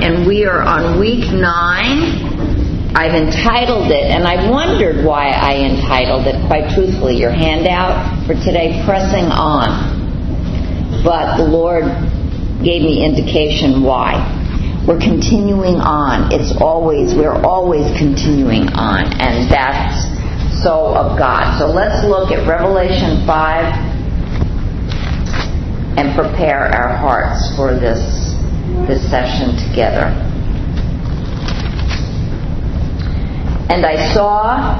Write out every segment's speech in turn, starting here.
and we are on week 9. I've entitled it, and I wondered why I entitled it, quite truthfully, your handout for today, Pressing On. But the Lord gave me indication why. We're continuing on. We're always continuing on, and that's so of God. So let's look at Revelation 5 and prepare our hearts for this session together. And I saw,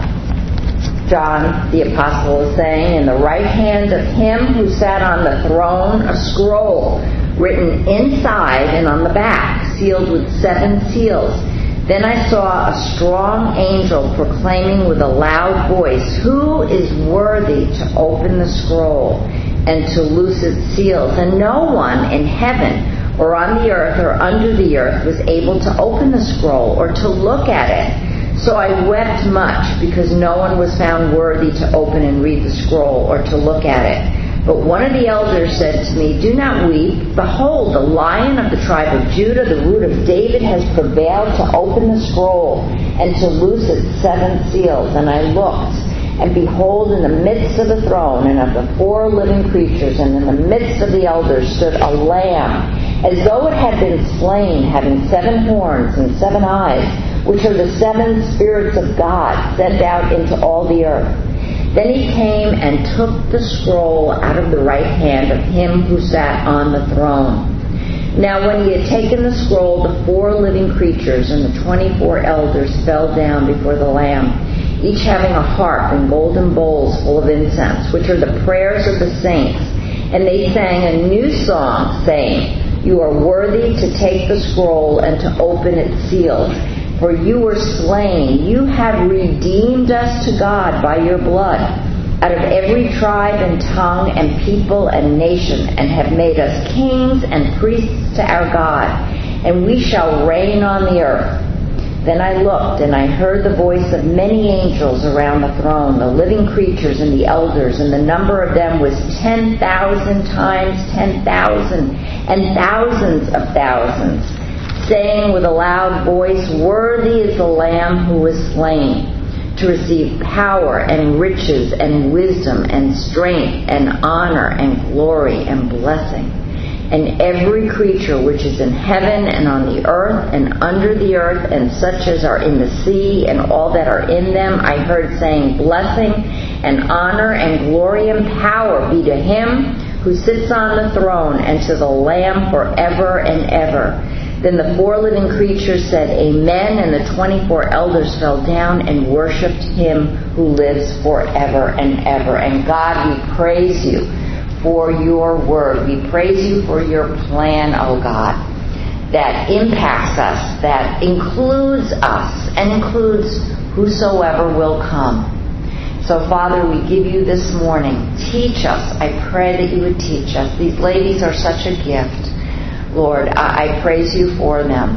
John the Apostle is saying, in the right hand of him who sat on the throne a scroll written inside and on the back, sealed with 7 seals. Then I saw a strong angel proclaiming with a loud voice, "Who is worthy to open the scroll and to loose its seals?" And no one in heaven or on the earth or under the earth was able to open the scroll or to look at it. So I wept much because no one was found worthy to open and read the scroll or to look at it. But one of the elders said to me, "Do not weep. Behold, the Lion of the tribe of Judah, the Root of David, has prevailed to open the scroll and to loose its 7 seals." And I looked, and behold, in the midst of the throne and of the 4 living creatures and in the midst of the elders stood a lamb, as though it had been slain, having 7 horns and 7 eyes, which are the 7 spirits of God sent out into all the earth. Then he came and took the scroll out of the right hand of him who sat on the throne. Now when he had taken the scroll, the 4 living creatures and the 24 elders fell down before the Lamb, each having a harp and golden bowls full of incense, which are the prayers of the saints. And they sang a new song, saying, "You are worthy to take the scroll and to open its seals. For you were slain. You have redeemed us to God by your blood out of every tribe and tongue and people and nation, and have made us kings and priests to our God, and we shall reign on the earth." Then I looked, and I heard the voice of many angels around the throne, the living creatures and the elders, and the number of them was 10,000 times 10,000 and thousands of thousands, saying with a loud voice, "Worthy is the Lamb who was slain, to receive power and riches and wisdom and strength and honor and glory and blessing." And every creature which is in heaven and on the earth and under the earth and such as are in the sea and all that are in them, I heard saying, "Blessing and honor and glory and power be to him who sits on the throne and to the Lamb forever and ever." Then the 4 living creatures said, "Amen," and the 24 elders fell down and worshipped him who lives forever and ever. And God, we praise you for your word. We praise you for your plan, oh God, that impacts us, that includes us, and includes whosoever will come. So, Father, we give you this morning. Teach us. I pray that you would teach us. These ladies are such a gift. Lord, I praise you for them.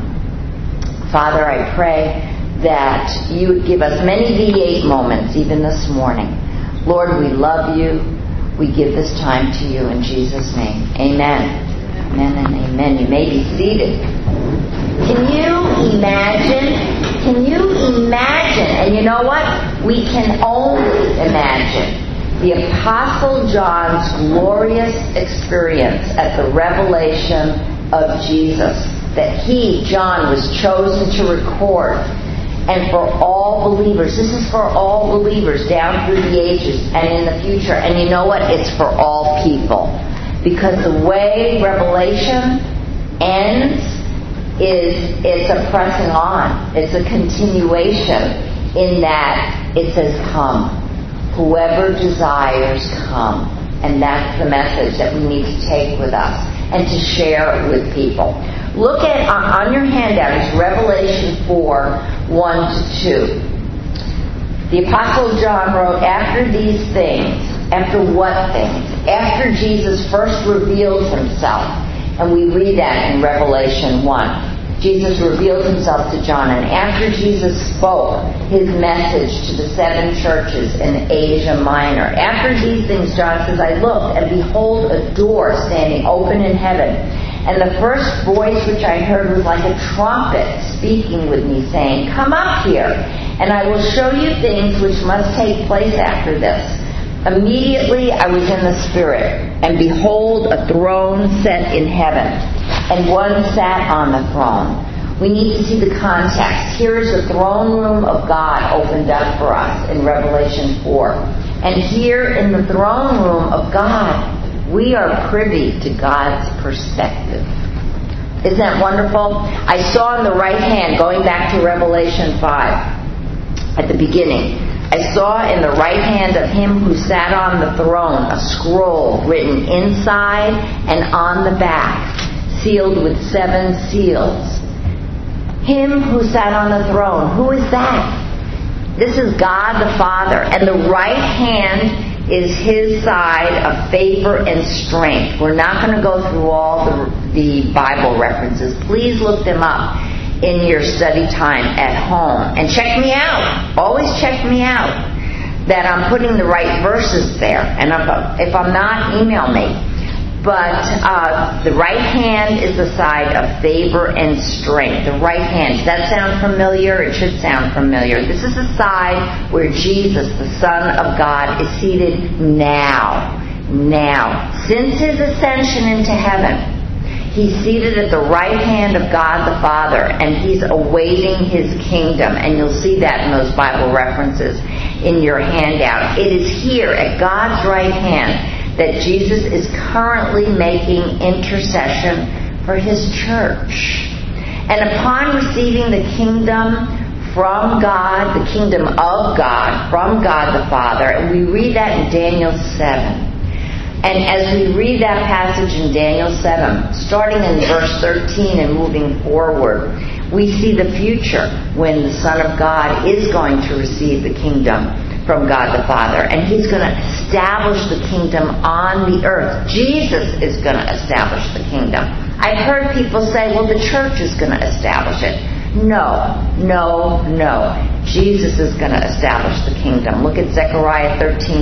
Father, I pray that you would give us many V8 moments even this morning. Lord, we love you. We give this time to you in Jesus' name. Amen. Amen and amen. You may be seated. Can you imagine? And you know what? We can only imagine the Apostle John's glorious experience at the revelation of Jesus, that he, John, was chosen to record, and for all believers. This is for all believers down through the ages and in the future. And you know what? It's for all people, because the way Revelation ends is it's a pressing on. It's a continuation in that it says, "Come. Whoever desires, come." And that's the message that we need to take with us and to share with people. Look at, on your handout, is Revelation 4, 1-2. The Apostle John wrote, "After these things," after what things? After Jesus first reveals himself. And we read that in Revelation 1. Jesus revealed himself to John, and after Jesus spoke his message to the 7 churches in Asia Minor. After these things, John says, "I looked, and behold, a door standing open in heaven. And the first voice which I heard was like a trumpet speaking with me, saying, "Come up here, and I will show you things which must take place after this." Immediately I was in the Spirit, and behold, a throne set in heaven, and one sat on the throne. We need to see the context. Here is the throne room of God opened up for us in Revelation 4. And here in the throne room of God, we are privy to God's perspective. Isn't that wonderful? I saw in the right hand, going back to Revelation 5, at the beginning, I saw in the right hand of him who sat on the throne a scroll written inside and on the back, sealed with 7 seals. Him who sat on the throne, who is that? This is God the Father, and the right hand is his side of favor and strength. We're not going to go through all the Bible references. Please look them up in your study time at home. And check me out. Always check me out that I'm putting the right verses there. And if I'm not, email me. But the right hand is the side of favor and strength. The right hand. Does that sound familiar? It should sound familiar. This is the side where Jesus, the Son of God, is seated now. Now. Since his ascension into heaven, he's seated at the right hand of God the Father, and he's awaiting his kingdom. And you'll see that in those Bible references in your handout. It is here at God's right hand that Jesus is currently making intercession for his church. And upon receiving the kingdom from God, the kingdom of God, from God the Father, and we read that in Daniel 7. And as we read that passage in Daniel 7, starting in verse 13 and moving forward, we see the future when the Son of God is going to receive the kingdom from God the Father. And he's going to establish the kingdom on the earth. Jesus is going to establish the kingdom. I've heard people say, well, the church is going to establish it. No. Jesus is going to establish the kingdom. Look at Zechariah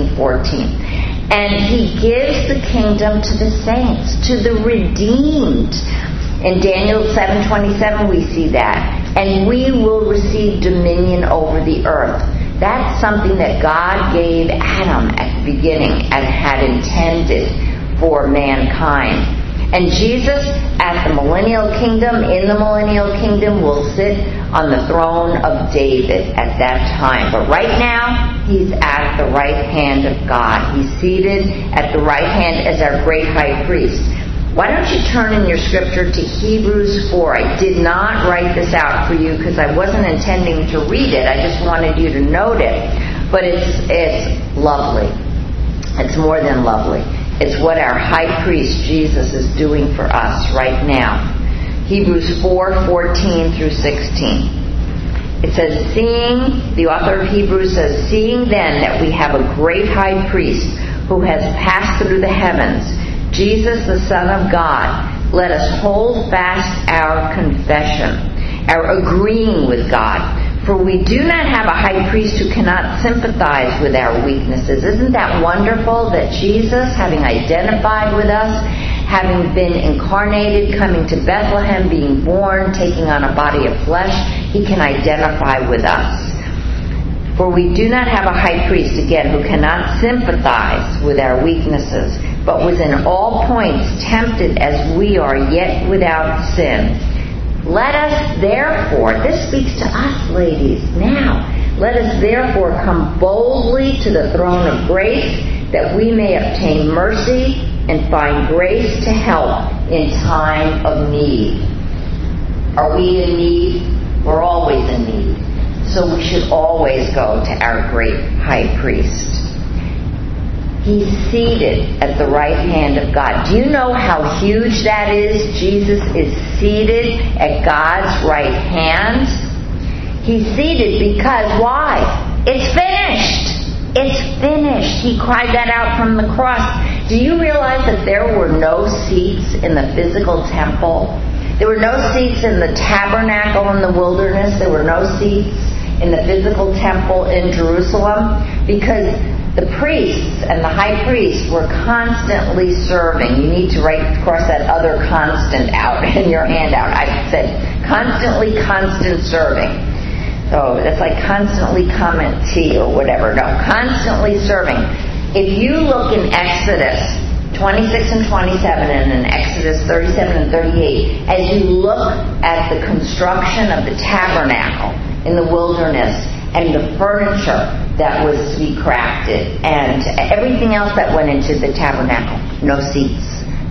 13:14. And he gives the kingdom to the saints, to the redeemed. In Daniel 7:27 we see that. And we will receive dominion over the earth. That's something that God gave Adam at the beginning and had intended for mankind. And Jesus, at the millennial kingdom, in the millennial kingdom, will sit on the throne of David at that time. But right now, he's at the right hand of God. He's seated at the right hand as our great high priest. Why don't you turn in your scripture to Hebrews 4? I did not write this out for you because I wasn't intending to read it. I just wanted you to note it. But it's lovely. It's more than lovely. It's what our high priest Jesus is doing for us right now. Hebrews 4:14 through 16. It says, the author of Hebrews says, "Seeing then that we have a great high priest who has passed through the heavens, Jesus, the Son of God, let us hold fast our confession," our agreeing with God. "For we do not have a high priest who cannot sympathize with our weaknesses." Isn't that wonderful that Jesus, having identified with us, having been incarnated, coming to Bethlehem, being born, taking on a body of flesh, he can identify with us. "For we do not have a high priest, again, who cannot sympathize with our weaknesses, but was in all points tempted as we are, yet without sin. Let us therefore," this speaks to us ladies now, "let us therefore come boldly to the throne of grace, that we may obtain mercy and find grace to help in time of need." Are we in need? We're always in need. So we should always go to our great high priest. He's seated at the right hand of God. Do you know how huge that is? Jesus is seated at God's right hand. He's seated because why? It's finished. It's finished. He cried that out from the cross. Do you realize that there were no seats in the physical temple? There were no seats in the tabernacle in the wilderness. There were no seats in the physical temple in Jerusalem, because The priests and the high priest were constantly serving. You need to cross that other constant out in your handout. I said constantly constant serving. So that's like constantly comment T or whatever. No, constantly serving. If you look in Exodus 26 and 27 and in Exodus 37 and 38, as you look at the construction of the tabernacle in the wilderness and the furniture that was to be crafted and everything else that went into the tabernacle, no seats.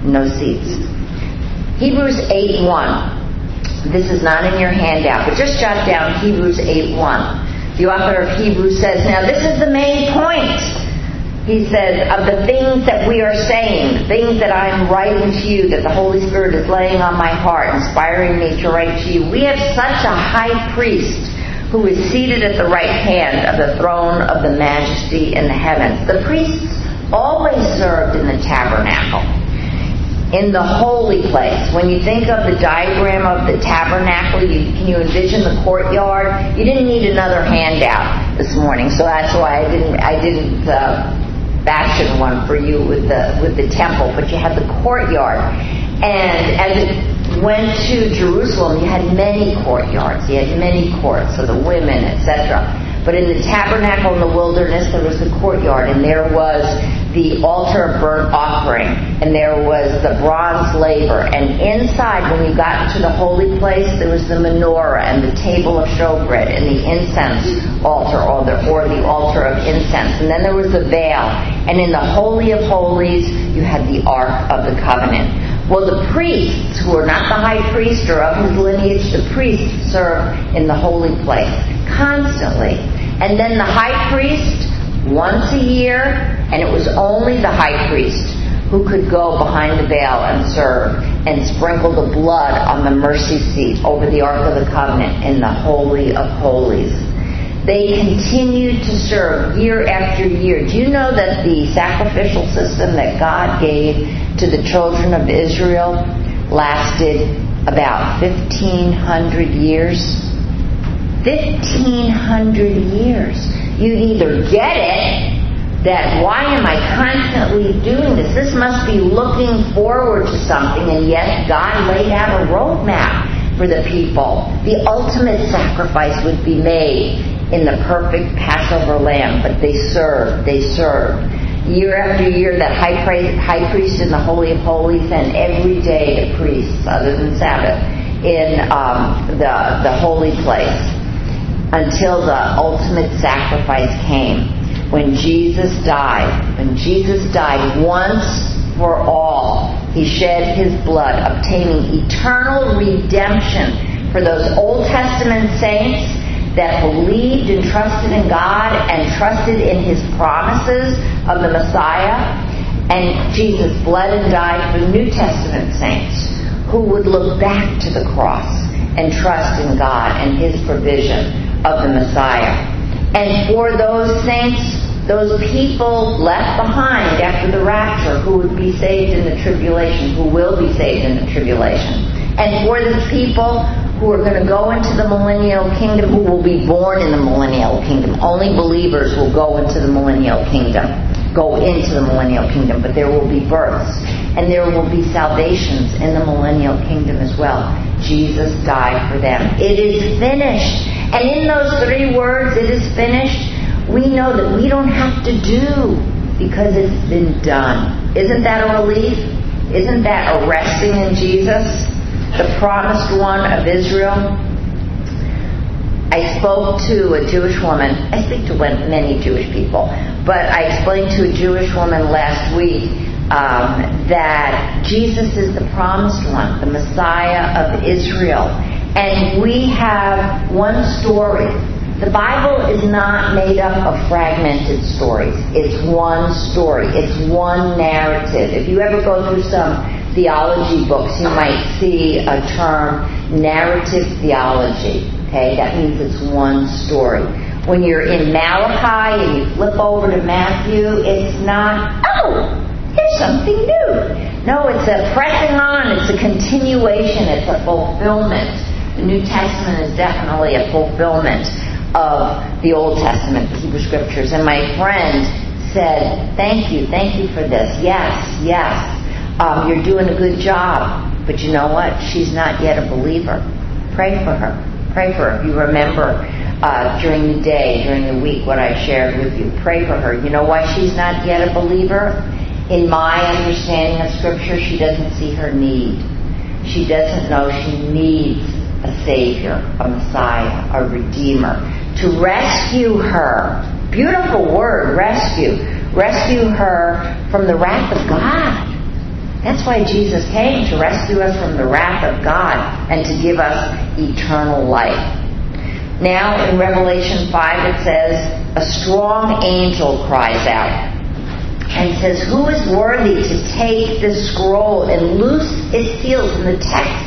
Hebrews 8:1. This is not in your handout, but just jot down Hebrews 8:1. The author of Hebrews says, now this is the main point. He says, of the things that we are saying, the things that I'm writing to you, that the Holy Spirit is laying on my heart, inspiring me to write to you. We have such a high priest who is seated at the right hand of the throne of the majesty in the heavens. The priests always served in the tabernacle, in the holy place. When you think of the diagram of the tabernacle, can you envision the courtyard? You didn't need another handout this morning, so that's why I didn't fashion one for you with the temple, but you had the courtyard. And as it went to Jerusalem, you had many courtyards. You had many courts, so the women, etc. But in the tabernacle in the wilderness, there was the courtyard, and there was the altar of burnt offering, and there was the bronze laver. And inside, when you got to the holy place, there was the menorah and the table of showbread and the incense altar, or the altar of incense. And then there was the veil. And in the Holy of Holies, you had the Ark of the Covenant. Well, the priests, who are not the high priest or of his lineage, the priests served in the holy place constantly. And then the high priest, once a year, and it was only the high priest who could go behind the veil and serve and sprinkle the blood on the mercy seat over the Ark of the Covenant in the Holy of Holies. They continued to serve year after year. Do you know that the sacrificial system that God gave to the children of Israel lasted about 1,500 years? 1,500 years. You'd either get it, that why am I constantly doing this? This must be looking forward to something, and yet God laid out a roadmap for the people. The ultimate sacrifice would be made in the perfect Passover lamb, but they served. Year after year, that high priest in the Holy of Holies, and every day the priests, other than Sabbath, in the holy place, until the ultimate sacrifice came, when Jesus died. When Jesus died once for all, he shed his blood, obtaining eternal redemption for those Old Testament saints that believed and trusted in God and trusted in his promises of the Messiah. And Jesus bled and died for New Testament saints who would look back to the cross and trust in God and his provision of the Messiah. And for those saints, those people left behind after the rapture, who would be saved in the tribulation, who will be saved in the tribulation. And for the people who are going to go into the millennial kingdom, who will be born in the millennial kingdom. Only believers will go into the millennial kingdom. But there will be births. And there will be salvations in the millennial kingdom as well. Jesus died for them. It is finished. And in those 3 words, it is finished, we know that we don't have to do, because it's been done. Isn't that a relief? Isn't that a resting in Jesus, the promised one of Israel? I spoke to a Jewish woman. I speak to many Jewish people, but I explained to a Jewish woman last week that Jesus is the promised one, the Messiah of Israel. And we have one story. The Bible is not made up of fragmented stories. It's one story. It's one narrative. If you ever go through some theology books, you might see a term, narrative theology. Okay, that means it's one story. When you're in Malachi and you flip over to Matthew, it's not, oh, here's something new. No, it's a pressing on. It's a continuation. It's a fulfillment. The New Testament is definitely a fulfillment of the Old Testament, the Hebrew Scriptures. And my friend said, thank you for this. Yes. You're doing a good job. But you know what? She's not yet a believer. Pray for her. If you remember during the day, during the week, what I shared with you. Pray for her. You know why she's not yet a believer? In my understanding of Scripture, she doesn't see her need. She doesn't know she needs a Savior, a Messiah, a Redeemer, to rescue her. Beautiful word, rescue. Rescue her from the wrath of God. That's why Jesus came, to rescue us from the wrath of God and to give us eternal life. Now, in Revelation 5, it says, a strong angel cries out and says, who is worthy to take this scroll and loose its seals? In the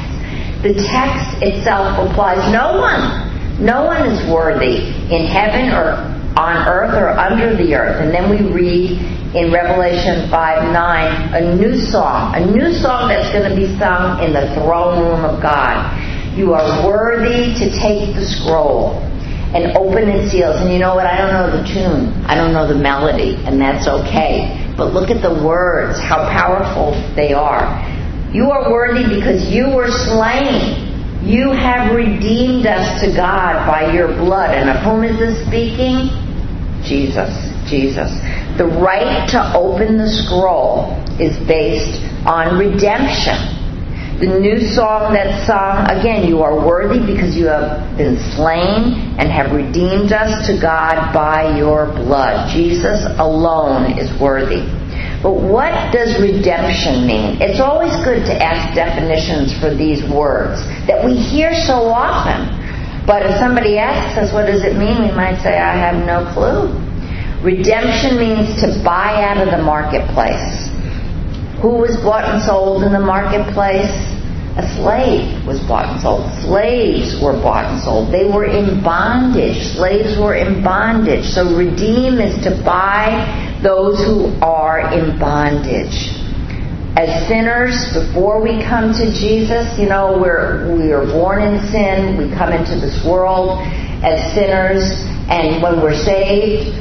text itself replies, no one. No one is worthy in heaven or on earth or under the earth. And then we read in Revelation 5:9 a new song that's going to be sung in the throne room of God. You are worthy to take the scroll and open its seals. And you know what? I don't know the tune. I don't know the melody, and that's okay. But look at the words, how powerful they are. You are worthy because you were slain. You have redeemed us to God by your blood. And of whom is this speaking? Jesus. The right to open the scroll is based on redemption. The new song that's sung, again, you are worthy because you have been slain and have redeemed us to God by your blood. Jesus alone is worthy. But what does redemption mean? It's always good to ask definitions for these words that we hear so often. But if somebody asks us, what does it mean? We might say, I have no clue. Redemption means to buy out of the marketplace. Who was bought and sold in the marketplace? A slave was bought and sold. Slaves were bought and sold. They were in bondage. Slaves were in bondage. So redeem is to buy those who are in bondage. As sinners, before we come to Jesus, we are born in sin. We come into this world as sinners. And when we're saved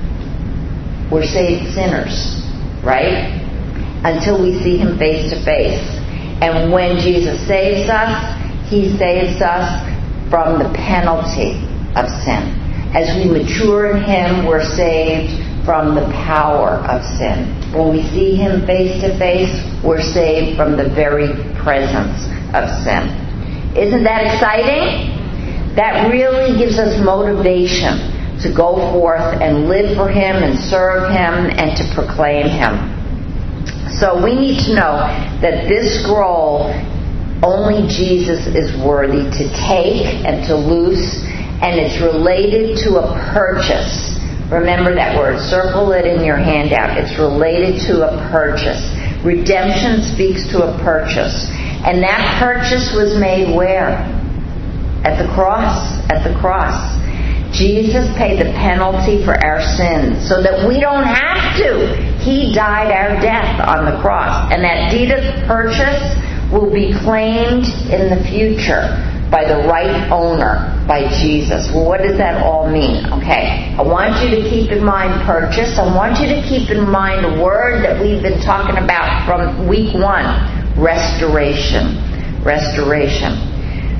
sinners, right? Until we see Him face to face. And when Jesus saves us, He saves us from the penalty of sin. As we mature in Him, we're saved from the power of sin. When we see Him face to face, we're saved from the very presence of sin. Isn't that exciting? That really gives us motivation to go forth and live for Him and serve Him and to proclaim Him. So we need to know that this scroll, only Jesus is worthy to take and to loose, and it's related to a purchase. Remember that word. Circle it in your handout. It's related to a purchase. Redemption speaks to a purchase. And that purchase was made where? At the cross. At the cross. Jesus paid the penalty for our sins so that we don't have to. He died our death on the cross. And that deed of purchase will be claimed in the future by the right owner, by Jesus. Well, what does that all mean? Okay, I want you to keep in mind purchase. I want you to keep in mind a word that we've been talking about from week 1, restoration. Restoration.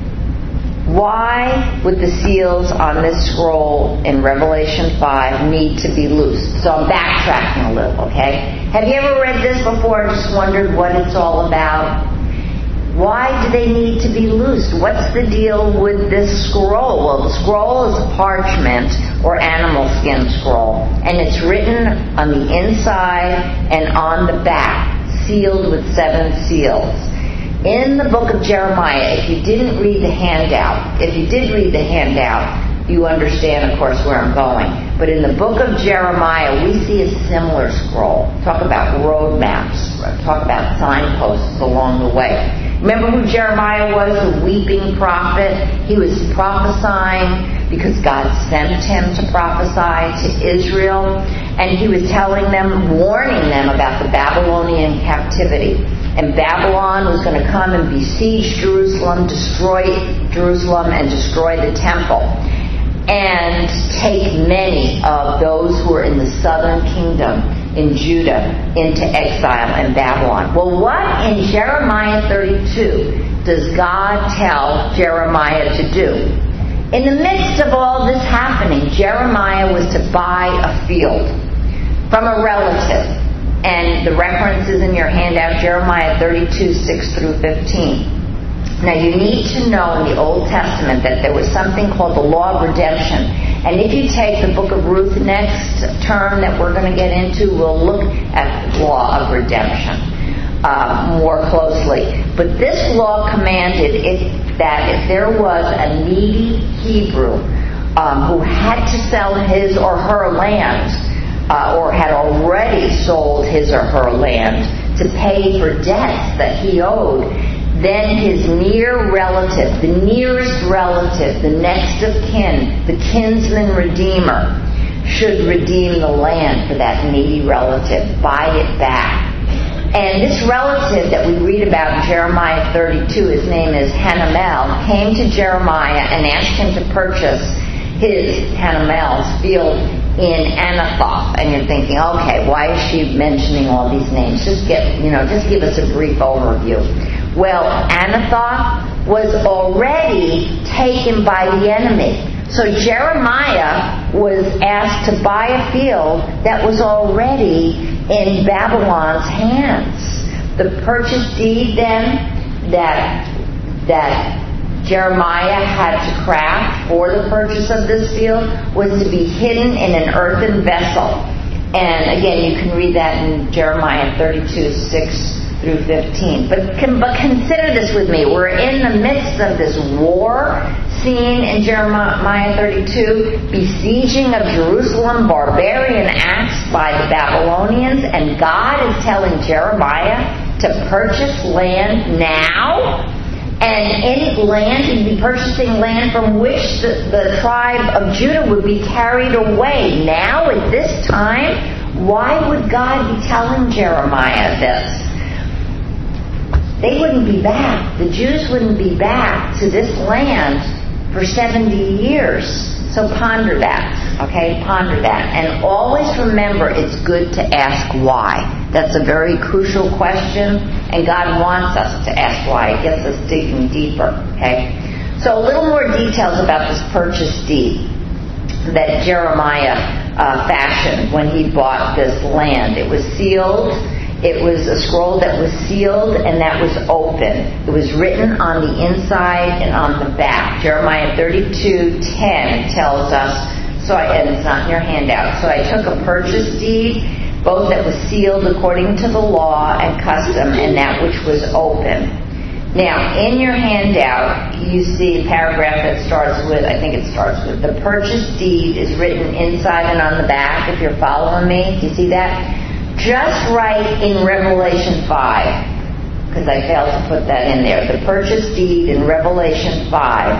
Why would the seals on this scroll in Revelation 5 need to be loosed? So I'm backtracking a little, okay? Have you ever read this before and just wondered what it's all about? Why do they need to be loosed? What's the deal with this scroll? Well, the scroll is a parchment or animal skin scroll, and it's written on the inside and on the back, sealed with 7 seals. In the book of Jeremiah, if you didn't read the handout, if you did read the handout, you understand, of course, where I'm going. But in the book of Jeremiah, we see a similar scroll. Talk about road maps. Talk about signposts along the way. Remember who Jeremiah was, the weeping prophet? He was prophesying because God sent him to prophesy to Israel. And he was telling them, warning them about the Babylonian captivity. And Babylon was going to come and besiege Jerusalem, destroy Jerusalem, and destroy the temple. and take many of those who are in the southern kingdom in Judah into exile in Babylon. Well, what in Jeremiah 32 does God tell Jeremiah to do? In the midst of all this happening, Jeremiah was to buy a field from a relative. And the reference is in your handout, Jeremiah 32, 6 through 15. Now, you need to know in the Old Testament that there was something called the law of redemption. And if you take the book of Ruth next term that we're going to get into, we'll look at the law of redemption more closely. But this law commanded that if there was a needy Hebrew who had to sell his or her land, or had already sold his or her land to pay for debts that he owed, then his near relative, the nearest relative, the next of kin, the kinsman redeemer, should redeem the land for that needy relative, buy it back. And this relative that we read about in Jeremiah 32, his name is Hanamel, came to Jeremiah and asked him to purchase Hanamel's field in Anathoth. And you're thinking, okay, why is she mentioning all these names? Just give us a brief overview. Well, Anathoth was already taken by the enemy. So Jeremiah was asked to buy a field that was already in Babylon's hands. The purchase deed then that Jeremiah had to craft for the purchase of this field was to be hidden in an earthen vessel. And again, you can read that in Jeremiah 32, 6 through 15. But consider this with me. We're in the midst of this war scene in Jeremiah 32, besieging of Jerusalem, barbarian acts by the Babylonians, and God is telling Jeremiah to purchase land now. And any land, he'd be purchasing land from which the tribe of Judah would be carried away. Now, at this time, why would God be telling Jeremiah this? They wouldn't be back. The Jews wouldn't be back to this land for 70 years. So ponder that, okay? Ponder that. And always remember, it's good to ask why. That's a very crucial question, and God wants us to ask why. It gets us digging deeper, okay? So a little more details about this purchase deed that Jeremiah fashioned when he bought this land. It was sealed. It was a scroll that was sealed and that was open. It was written on the inside and on the back. Jeremiah 32:10 tells us, and it's not in your handout, so I took a purchase deed, both that was sealed according to the law and custom, and that which was open. Now, in your handout, you see a paragraph that starts with, the purchase deed is written inside and on the back, if you're following me. Do you see that? Just write in Revelation 5, because I failed to put that in there. The purchase deed in Revelation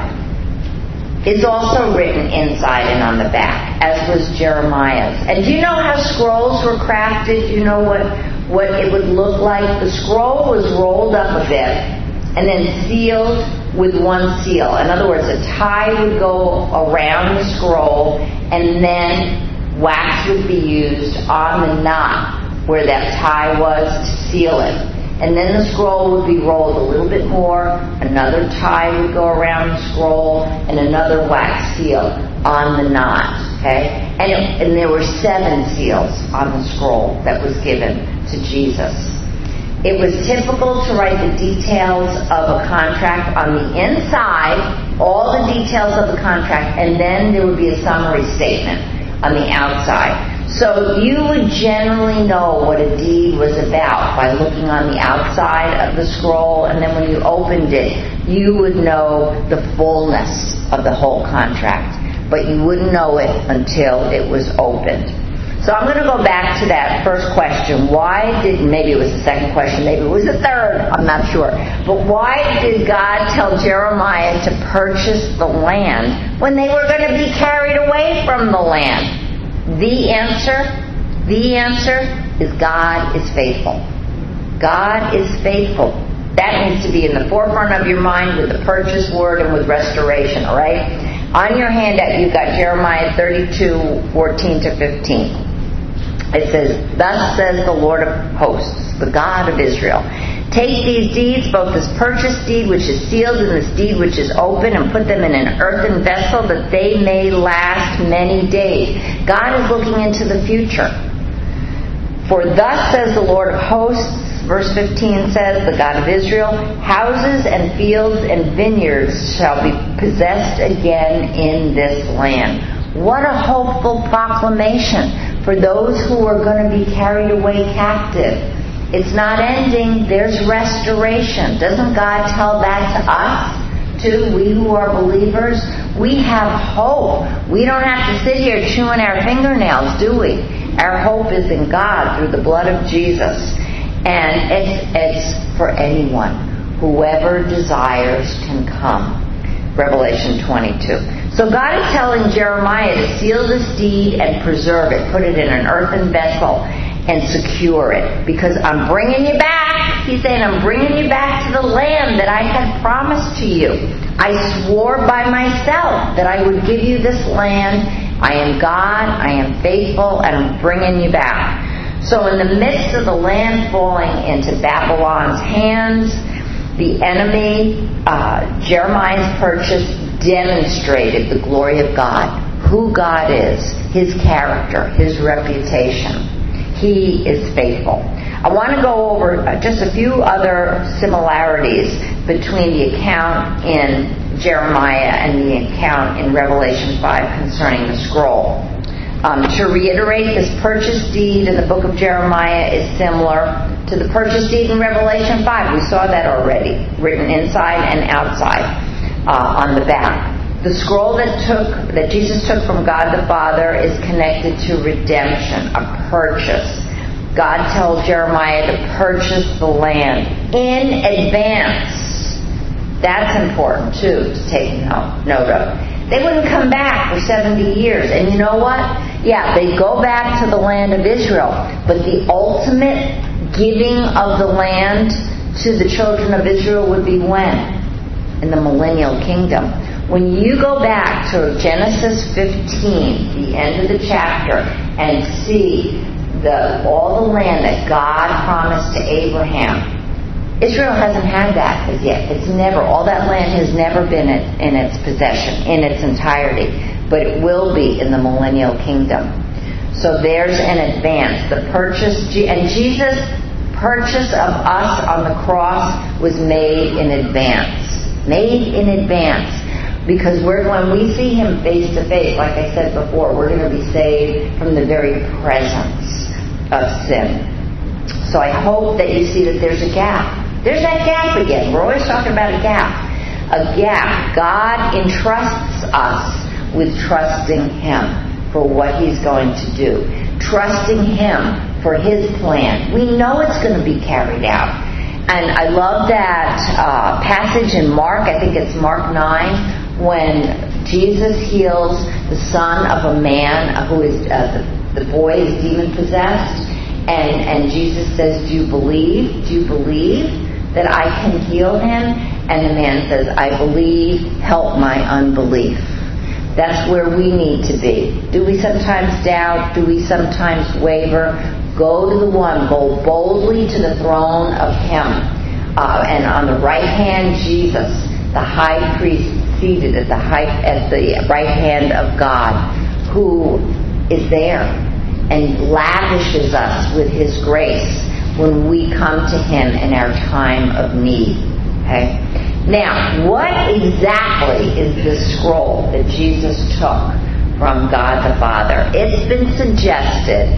5 is also written inside and on the back, as was Jeremiah's. And do you know how scrolls were crafted? You know what it would look like? The scroll was rolled up a bit and then sealed with one seal. In other words, a tie would go around the scroll and then wax would be used on the knot where that tie was to seal it. And then the scroll would be rolled a little bit more, another tie would go around the scroll, and another wax seal on the knot, okay? And there were 7 seals on the scroll that was given to Jesus. It was typical to write the details of a contract on the inside, all the details of the contract, and then there would be a summary statement on the outside. So you would generally know what a deed was about by looking on the outside of the scroll, and then when you opened it, you would know the fullness of the whole contract. But you wouldn't know it until it was opened. So I'm going to go back to that first question. Maybe it was the second question, maybe it was the third, I'm not sure. But why did God tell Jeremiah to purchase the land when they were going to be carried away from the land? The answer is God is faithful. God is faithful. That needs to be in the forefront of your mind with the purchase word and with restoration, all right? On your handout, you've got Jeremiah 32:14-15. It says, "Thus says the Lord of hosts, the God of Israel, take these deeds, both this purchased deed which is sealed and this deed which is open, and put them in an earthen vessel that they may last many days." God is looking into the future. "For thus says the Lord of hosts," verse 15 says, "the God of Israel, houses and fields and vineyards shall be possessed again in this land." What a hopeful proclamation for those who are going to be carried away captive. It's not ending. There's restoration. Doesn't God tell that to us, too? We who are believers, we have hope. We don't have to sit here chewing our fingernails, do we? Our hope is in God through the blood of Jesus. And it's for anyone. Whoever desires can come. Revelation 22. So God is telling Jeremiah to seal this deed and preserve it. Put it in an earthen vessel and secure it. Because I'm bringing you back. He's saying, I'm bringing you back to the land that I had promised to you. I swore by myself that I would give you this land. I am God. I am faithful. And I'm bringing you back. So in the midst of the land falling into Babylon's hands, the enemy, Jeremiah's purchase, demonstrated the glory of God, who God is, His character, His reputation. He is faithful. I want to go over just a few other similarities between the account in Jeremiah and the account in Revelation 5 concerning the scroll. To reiterate, this purchase deed in the book of Jeremiah is similar to the purchase deed in Revelation 5. We saw that already, written inside and outside on the back. The scroll that Jesus took from God the Father is connected to redemption, a purchase. God tells Jeremiah to purchase the land in advance. That's important, too, to take note of. They wouldn't come back for 70 years. And you know what? Yeah, they'd go back to the land of Israel. But the ultimate giving of the land to the children of Israel would be when? In the millennial kingdom. When you go back to Genesis 15, the end of the chapter, and see all the land that God promised to Abraham, Israel hasn't had that as yet. It's never, all that land has never been in its possession in its entirety, but it will be in the millennial kingdom. So there's an advance. The purchase, and Jesus' purchase of us on the cross was made in advance. Made in advance. Because when we see Him face to face, like I said before, we're going to be saved from the very presence of sin. So I hope that you see that there's a gap. There's that gap again. We're always talking about a gap. A gap. God entrusts us with trusting Him for what He's going to do. Trusting Him for His plan. We know it's going to be carried out. And I love that passage in Mark. I think it's Mark 9. When Jesus heals the son of a man who is, the boy is demon-possessed, and Jesus says, do you believe? Do you believe that I can heal him? And the man says, I believe, help my unbelief. That's where we need to be. Do we sometimes doubt? Do we sometimes waver? Go to the one. Go boldly to the throne of Him. And on the right hand, Jesus, the high priest, seated at the right hand of God, who is there and lavishes us with His grace when we come to Him in our time of need. Okay? Now, what exactly is this scroll that Jesus took from God the Father? It's been suggested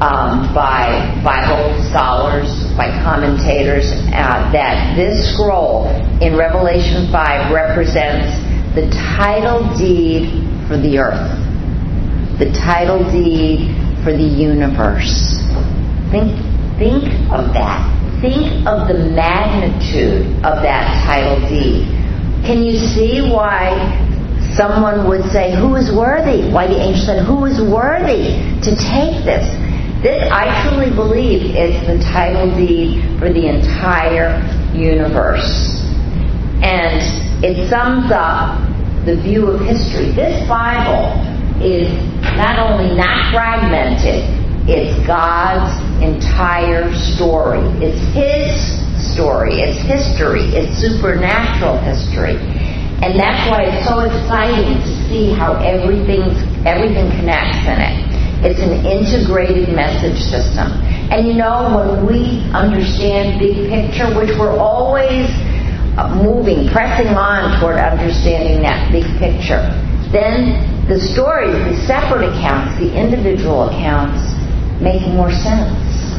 by Bible scholars, by commentators, that this scroll in Revelation 5 represents the title deed for the earth, the title deed for the universe. Think of that. Think of the magnitude of that title deed. Can you see why someone would say, who is worthy? Why the angel said, who is worthy to take this? This, I truly believe, is the title deed for the entire universe. And it sums up the view of history. This Bible is not only not fragmented, it's God's entire story. It's His story. It's history. It's supernatural history. And that's why it's so exciting to see how everything connects in it. It's an integrated message system. And when we understand big picture, which we're always moving, pressing on toward understanding that big picture, then the stories, the separate accounts, the individual accounts make more sense.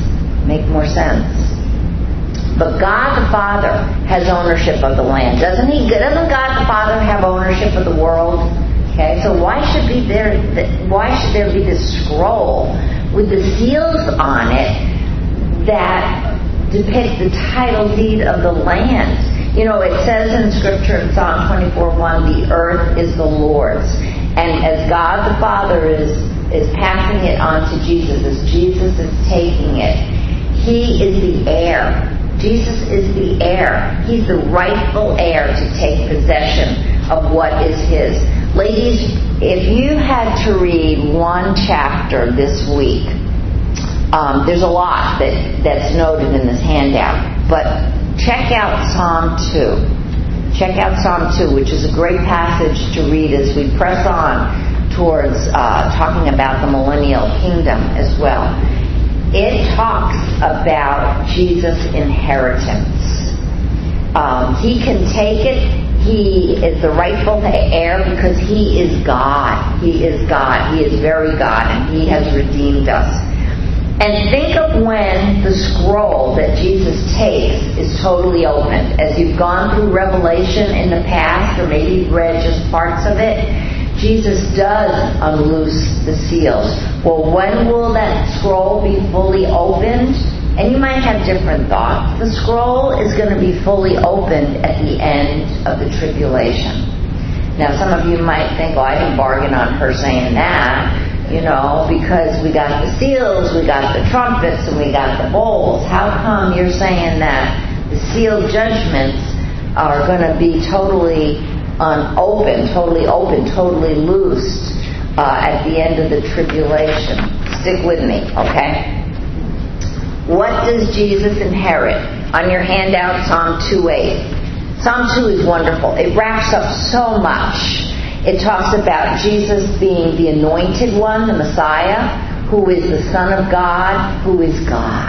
But God the Father has ownership of the land, doesn't He? Doesn't God the Father have ownership of the world? Okay, so why should there be this scroll with the seals on it that depict the title deed of the land? It says in Scripture in Psalm 24:1, the earth is the Lord's. And as God the Father is passing it on to Jesus, as Jesus is taking it, He is the heir. Jesus is the heir. He's the rightful heir to take possession of what is His. Ladies, if you had to read one chapter this week, there's a lot that's noted in this handout, but check out Psalm 2. Check out Psalm 2, which is a great passage to read as we press on towards talking about the millennial kingdom as well. It talks about Jesus' inheritance. He can take it. He is the rightful heir because He is God. He is God. He is very God, and He has redeemed us. And think of when the scroll that Jesus takes is totally opened. As you've gone through Revelation in the past, or maybe you've read just parts of it, Jesus does unloose the seals. Well, when will that scroll be fully opened? And you might have different thoughts. The scroll is going to be fully opened at the end of the tribulation. Now, some of you might think, I didn't bargain on her saying that, because we got the seals, we got the trumpets, and we got the bowls. How come you're saying that the sealed judgments are going to be totally totally loosed at the end of the tribulation? Stick with me, okay? What does Jesus inherit? On your handout, Psalm 2:8. Psalm 2 is wonderful. It wraps up so much. It talks about Jesus being the anointed one, the Messiah, who is the Son of God, who is God.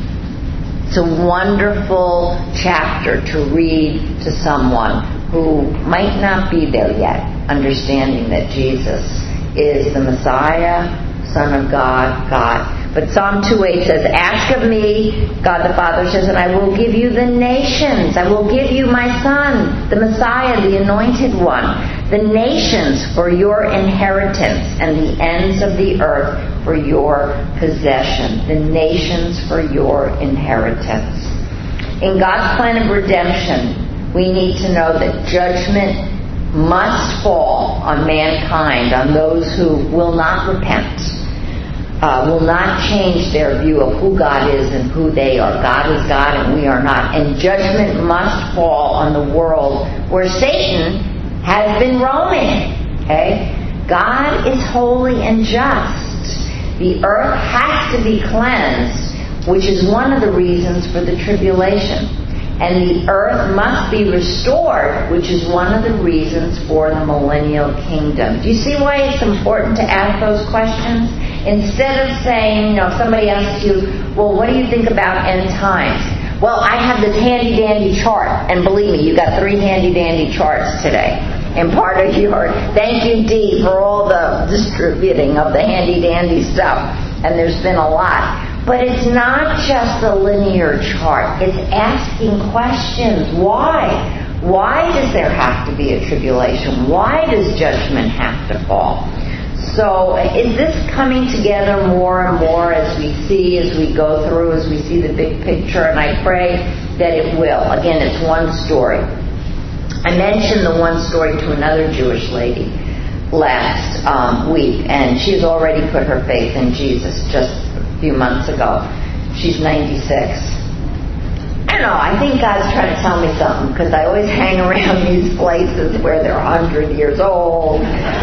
It's a wonderful chapter to read to someone who might not be there yet, understanding that Jesus is the Messiah, Son of God, God. But Psalm 2:8 says, ask of me, God the Father says, and I will give you the nations. I will give you my Son, the Messiah, the anointed one. The nations for your inheritance and the ends of the earth for your possession. The nations for your inheritance. In God's plan of redemption, we need to know that judgment must fall on mankind, on those who will not repent. Will not change their view of who God is and who they are. God is God and we are not. And judgment must fall on the world where Satan has been roaming. Okay? God is holy and just. The earth has to be cleansed, which is one of the reasons for the tribulation. And the earth must be restored, which is one of the reasons for the millennial kingdom. Do you see why it's important to ask those questions? Instead of saying, somebody asks you, well, what do you think about end times? Well, I have this handy-dandy chart. And believe me, you got 3 handy-dandy charts today. And part of your, thank you, Dee, for all the distributing of the handy-dandy stuff. And there's been a lot. But it's not just a linear chart. It's asking questions. Why? Why does there have to be a tribulation? Why does judgment have to fall? So is this coming together more and more as we see, as we go through, as we see the big picture? And I pray that it will. Again, it's one story. I mentioned the one story to another Jewish lady last week, and she's already put her faith in Jesus just a few months ago. She's 96. I don't know. I think God's trying to tell me something, because I always hang around these places where they're 100 years old,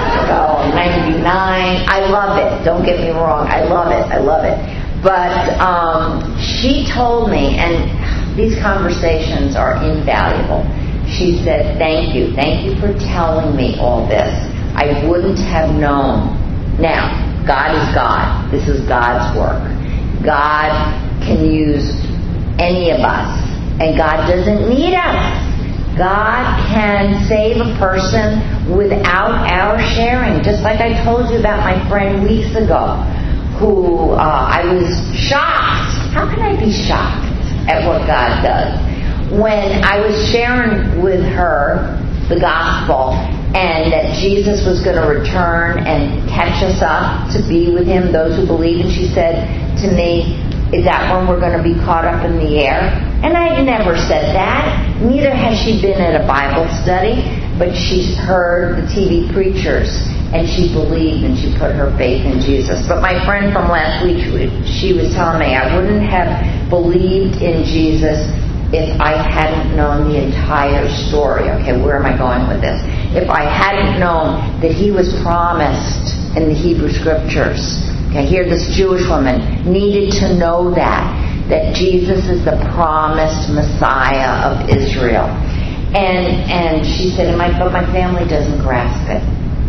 99. I love it. Don't get me wrong. I love it. But she told me, and these conversations are invaluable. She said, thank you for telling me all this. I wouldn't have known. Now, God is God. This is God's work. God can use any of us, and God doesn't need us. God can save a person without our sharing. Just like I told you about my friend weeks ago, who I was shocked. How can I be shocked at what God does? When I was sharing with her the gospel, and that Jesus was going to return and catch us up to be with Him, those who believe, and she said to me, is that when we're going to be caught up in the air? And I never said that. Neither has she been at a Bible study, but she's heard the TV preachers, and she believed, and she put her faith in Jesus. But my friend from last week, she was telling me, I wouldn't have believed in Jesus if I hadn't known the entire story. Okay, where am I going with this? If I hadn't known that He was promised in the Hebrew Scriptures. Okay, here this Jewish woman needed to know that Jesus is the promised Messiah of Israel. And she said, but my family doesn't grasp it.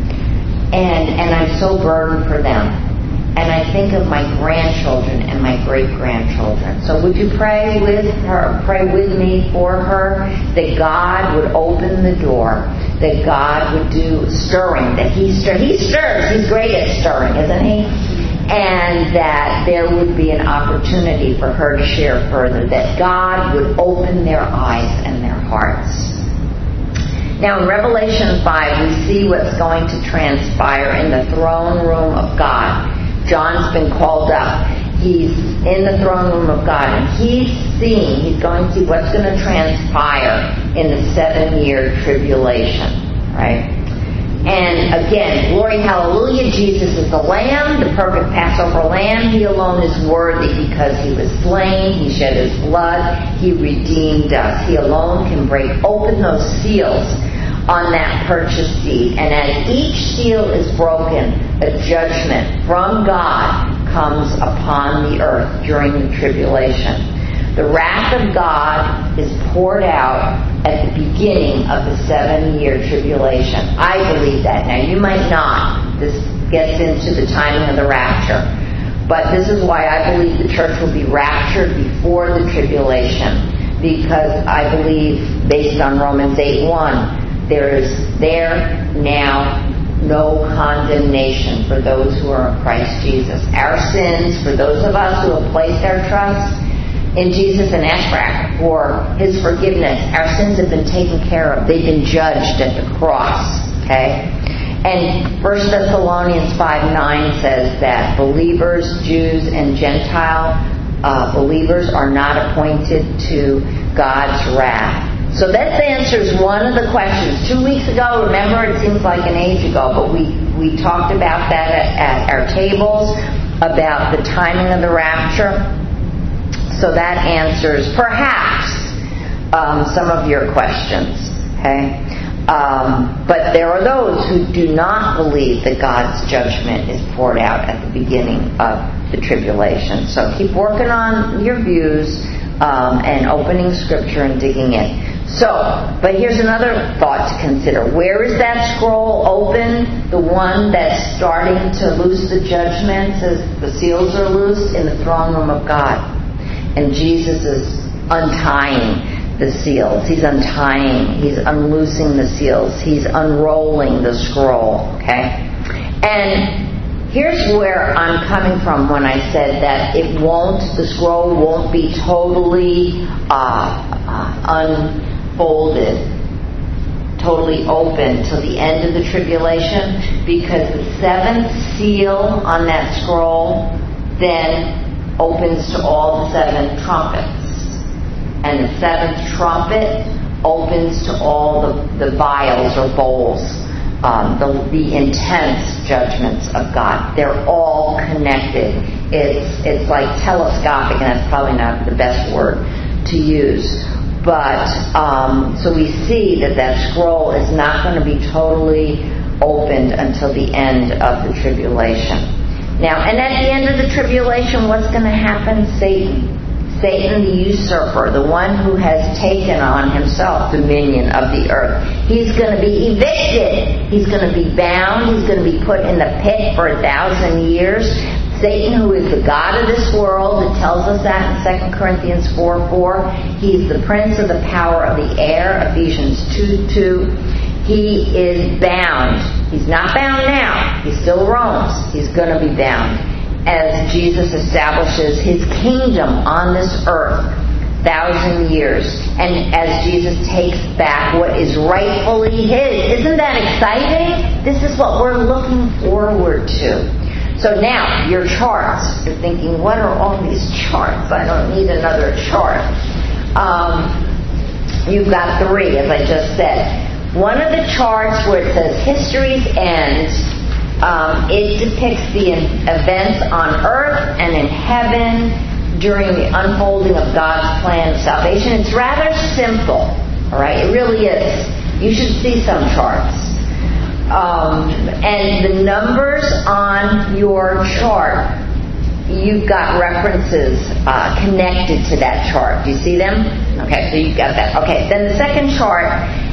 And I'm so burdened for them. And I think of my grandchildren and my great-grandchildren. So would you pray with her, pray with me for her, that God would open the door, that God would do stirring, that He stirs. He's great at stirring, isn't He? And that there would be an opportunity for her to share further, that God would open their eyes and their hearts. Now in Revelation 5, we see what's going to transpire in the throne room of God. John's been called up. He's in the throne room of God, and he's going to see what's going to transpire in the 7-year tribulation, right? And again, glory, hallelujah, Jesus is the Lamb, the perfect Passover Lamb. He alone is worthy because He was slain, He shed His blood, He redeemed us. He alone can break open those seals on that purchase deed. And as each seal is broken, a judgment from God comes upon the earth during the tribulation. The wrath of God is poured out at the beginning of the 7-year tribulation. I believe that. Now, you might not. This gets into the timing of the rapture. But this is why I believe the church will be raptured before the tribulation. Because I believe, based on Romans 8:1, there is now no condemnation for those who are in Christ Jesus. Our sins, for those of us who have placed our trust in Jesus and asked for His forgiveness, our sins have been taken care of. They've been judged at the cross. Okay? And 1 Thessalonians 5:9 says that believers, Jews and Gentile believers are not appointed to God's wrath. So that answers one of the questions. 2 weeks ago, remember, it seems like an age ago, but we talked about that at our tables, about the timing of the rapture. So that answers, perhaps, some of your questions. Okay? But there are those who do not believe that God's judgment is poured out at the beginning of the tribulation. So keep working on your views and opening Scripture and digging in. So, but here's another thought to consider. Where is that scroll open? The one that's starting to loose the judgments as the seals are loosed? In the throne room of God. And Jesus is untying the seals. He's unloosing the seals. He's unrolling the scroll. Okay? And here's where I'm coming from when I said that the scroll won't be totally unfolded, totally open till the end of the tribulation, because the 7th seal on that scroll then opens to all the 7 trumpets. And the 7th trumpet opens to all the vials or bowls, the intense judgments of God. They're all connected. It's like telescopic, and that's probably not the best word to use. But, so we see that scroll is not going to be totally opened until the end of the tribulation. Now, and at the end of the tribulation, what's going to happen? Satan the usurper, the one who has taken on himself dominion of the earth, he's going to be evicted. He's going to be bound. He's going to be put in the pit for 1,000 years. Satan, who is the god of this world, it tells us that in 2 Corinthians 4:4. He's the prince of the power of the air, Ephesians 2:2. He is bound. He's not bound now. He still roams. He's going to be bound as Jesus establishes his kingdom on this earth, 1,000 years, and as Jesus takes back what is rightfully his. Isn't that exciting? This is what we're looking forward to. So now, your charts. You're thinking, what are all these charts? I don't need another chart. You've got 3, as I just said. One of the charts where it says History's End, it depicts the events on earth and in heaven during the unfolding of God's plan of salvation. It's rather simple, all right? It really is. You should see some charts. And the numbers on your chart, you've got references connected to that chart. Do you see them? Okay, so you've got that. Okay, then the second chart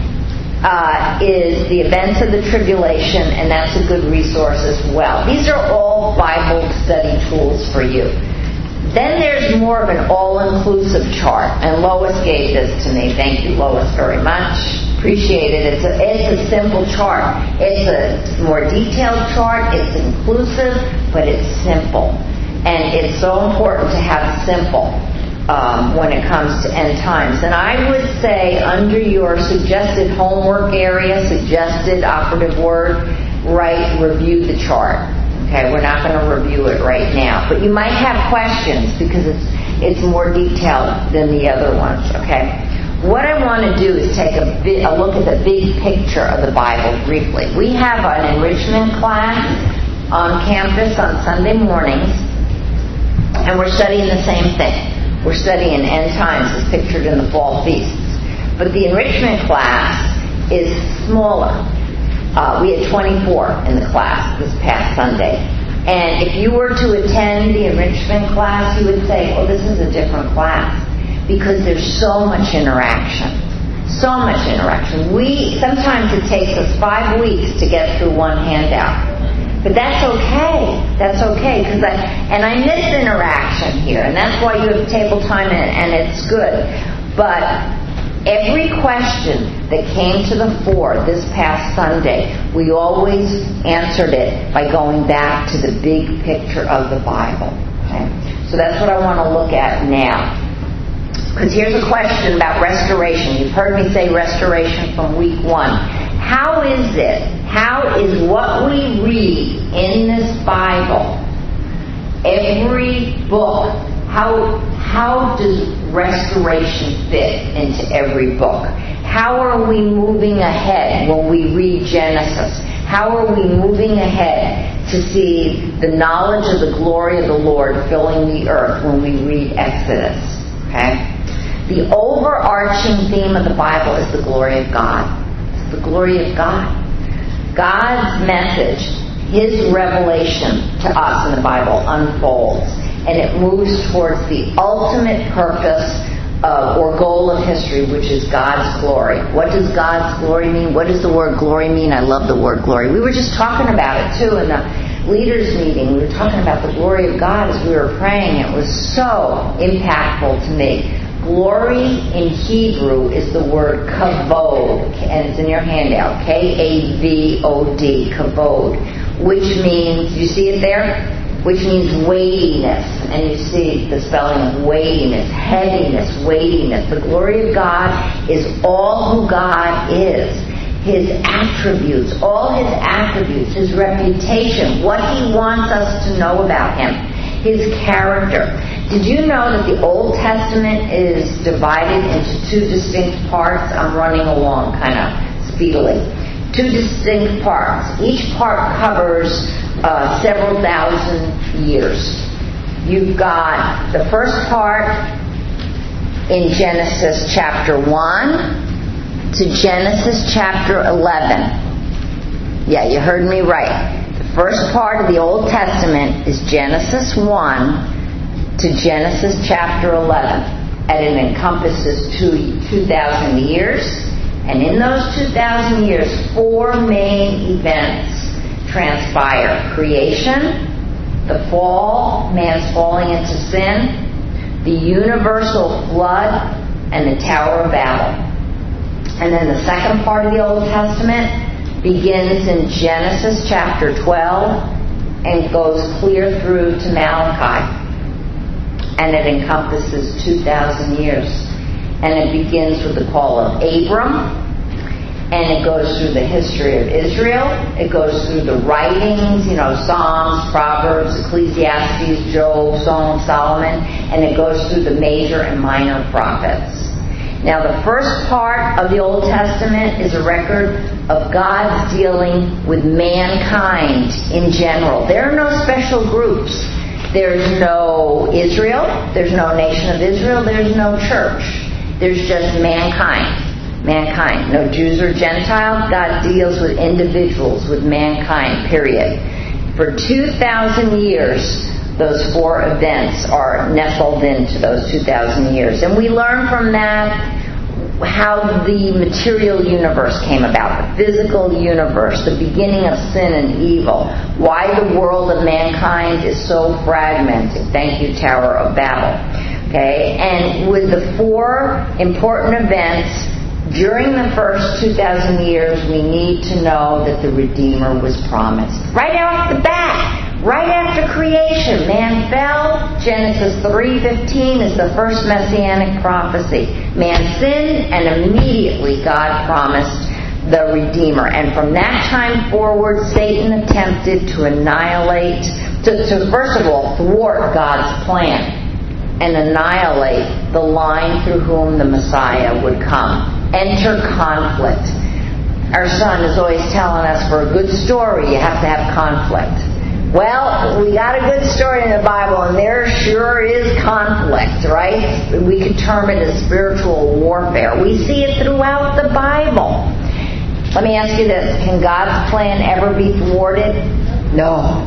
is the events of the tribulation, and that's a good resource as well. These are all Bible study tools for you. Then there's more of an all-inclusive chart, and Lois gave this to me. Thank you, Lois, very much. Appreciate it. It's a simple chart. It's a more detailed chart. It's inclusive, but it's simple. And it's so important to have simple when it comes to end times. And I would say under your suggested homework area, suggested operative word, review the chart. Okay, we're not going to review it right now. But you might have questions because it's more detailed than the other ones. Okay. What I want to do is take a look at the big picture of the Bible briefly. We have an enrichment class on campus on Sunday mornings, and we're studying the same thing. We're studying end times as pictured in the fall feasts. But the enrichment class is smaller. We had 24 in the class this past Sunday. And if you were to attend the enrichment class, you would say, well, this is a different class. Because there's so much interaction. So much interaction. Sometimes it takes us 5 weeks to get through one handout. But that's okay. That's okay. And I miss interaction here. And that's why you have table time and it's good. But every question that came to the fore this past Sunday, we always answered it by going back to the big picture of the Bible. Okay? So that's what I want to look at now. Because here's a question about restoration. You've heard me say restoration from week 1. How is what we read in this Bible, every book, how does restoration fit into every book? How are we moving ahead when we read Genesis? How are we moving ahead to see the knowledge of the glory of the Lord filling the earth when we read Exodus? Okay? The overarching theme of the Bible is the glory of God. It's the glory of God. God's message, His revelation to us in the Bible unfolds, and it moves towards the ultimate purpose or goal of history, which is God's glory. What does God's glory mean? What does the word glory mean? I love the word glory. We were just talking about it too in the leaders meeting. We were talking about the glory of God as we were praying. It was so impactful to me. Glory in Hebrew is the word kavod, and it's in your handout, K-A-V-O-D, kavod, which means, you see it there? Which means weightiness, and you see the spelling of weightiness, heaviness, weightiness. The glory of God is all who God is, His attributes, all His attributes, His reputation, what He wants us to know about Him, His character. Did you know that the Old Testament is divided into 2 distinct parts? I'm running along kind of speedily. 2 distinct parts. Each part covers several thousand years. You've got the first part in Genesis chapter 1 to Genesis chapter 11. Yeah, you heard me right. The first part of the Old Testament is Genesis 1 to Genesis chapter 11. And it encompasses 2,000 years. And in those 2,000 years, 4 main events transpire. Creation, the fall, man's falling into sin, the universal flood, and the Tower of Babel. And then the second part of the Old Testament begins in Genesis chapter 12 and goes clear through to Malachi. And it encompasses 2,000 years. And it begins with the call of Abram, and it goes through the history of Israel. It goes through the writings, Psalms, Proverbs, Ecclesiastes, Job, Psalm, Solomon, and it goes through the major and minor prophets. Now, the first part of the Old Testament is a record of God's dealing with mankind in general. There are no special groups. There's no Israel. There's no nation of Israel. There's no church. There's just mankind. Mankind. No Jews or Gentiles. God deals with individuals, with mankind, period. For 2,000 years, those 4 events are nestled into those 2,000 years. And we learn from that how the material universe came about, the physical universe, the beginning of sin and evil, why the world of mankind is so fragmented. Thank you, Tower of Babel. Okay, and with the 4 important events during the first 2,000 years, we need to know that the Redeemer was promised. Right off the bat, right after creation, man fell. Genesis 3:15 is the first messianic prophecy. Man sinned, and immediately God promised the Redeemer. And from that time forward, Satan attempted to annihilate, to first of all, thwart God's plan and annihilate the line through whom the Messiah would come. Enter conflict. Our son is always telling us, for a good story, you have to have conflict. Well, we got a good story in the Bible, and there sure is conflict, right? We could term it as spiritual warfare. We see it throughout the Bible. Let me ask you this. Can God's plan ever be thwarted? No.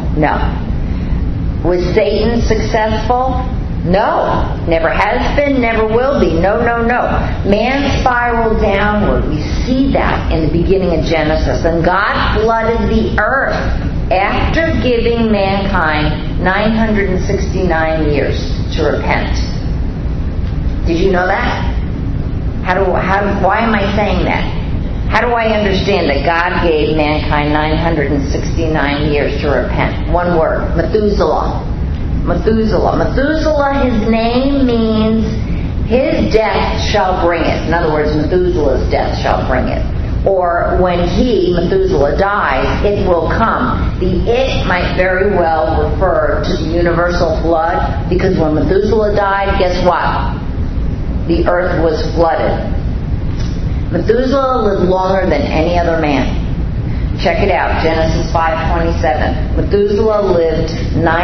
Was Satan successful? No. Never has been, never will be. No. Man spiraled downward. We see that in the beginning of Genesis. And God flooded the earth after giving mankind 969 years to repent. Did you know that? Why am I saying that? How do I understand that God gave mankind 969 years to repent? One word, Methuselah. Methuselah, his name means his death shall bring it. In other words, Methuselah's death shall bring it. Or when Methuselah, dies, it will come. The it might very well refer to the universal flood, because when Methuselah died, guess what? The earth was flooded. Methuselah lived longer than any other man. Check it out, Genesis 5:27. Methuselah lived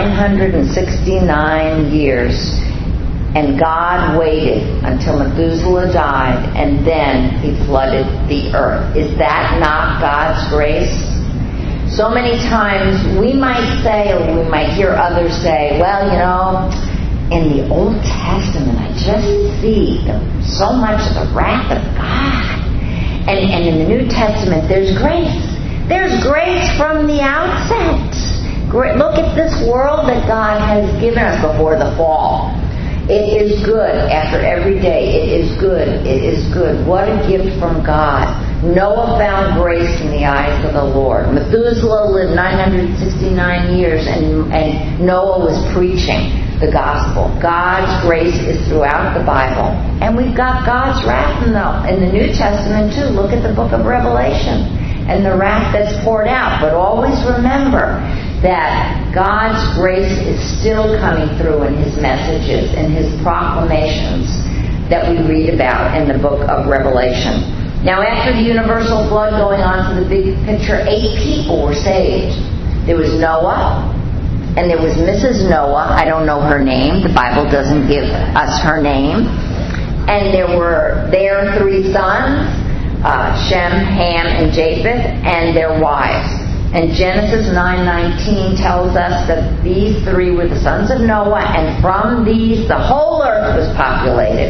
969 years, and God waited until Methuselah died, and then he flooded the earth. Is that not God's grace? So many times we might say, or we might hear others say, well, in the Old Testament I just see so much of the wrath of God. And in the New Testament there's grace. There's grace from the outset. Look at this world that God has given us before the fall. It is good after every day. It is good. It is good. What a gift from God. Noah found grace in the eyes of the Lord. Methuselah lived 969 years, and Noah was preaching the gospel. God's grace is throughout the Bible. And we've got God's wrath in the New Testament too. Look at the book of Revelation and the wrath that's poured out. But always remember that God's grace is still coming through in his messages and his proclamations that we read about in the book of Revelation. Now, after the universal flood, going on to the big picture, 8 people were saved. There was Noah, and there was Mrs. Noah. I don't know her name. The Bible doesn't give us her name. And there were their 3 sons, Shem, Ham, and Japheth, and their wives. And Genesis 9:19 tells us that these 3 were the sons of Noah, and from these the whole earth was populated.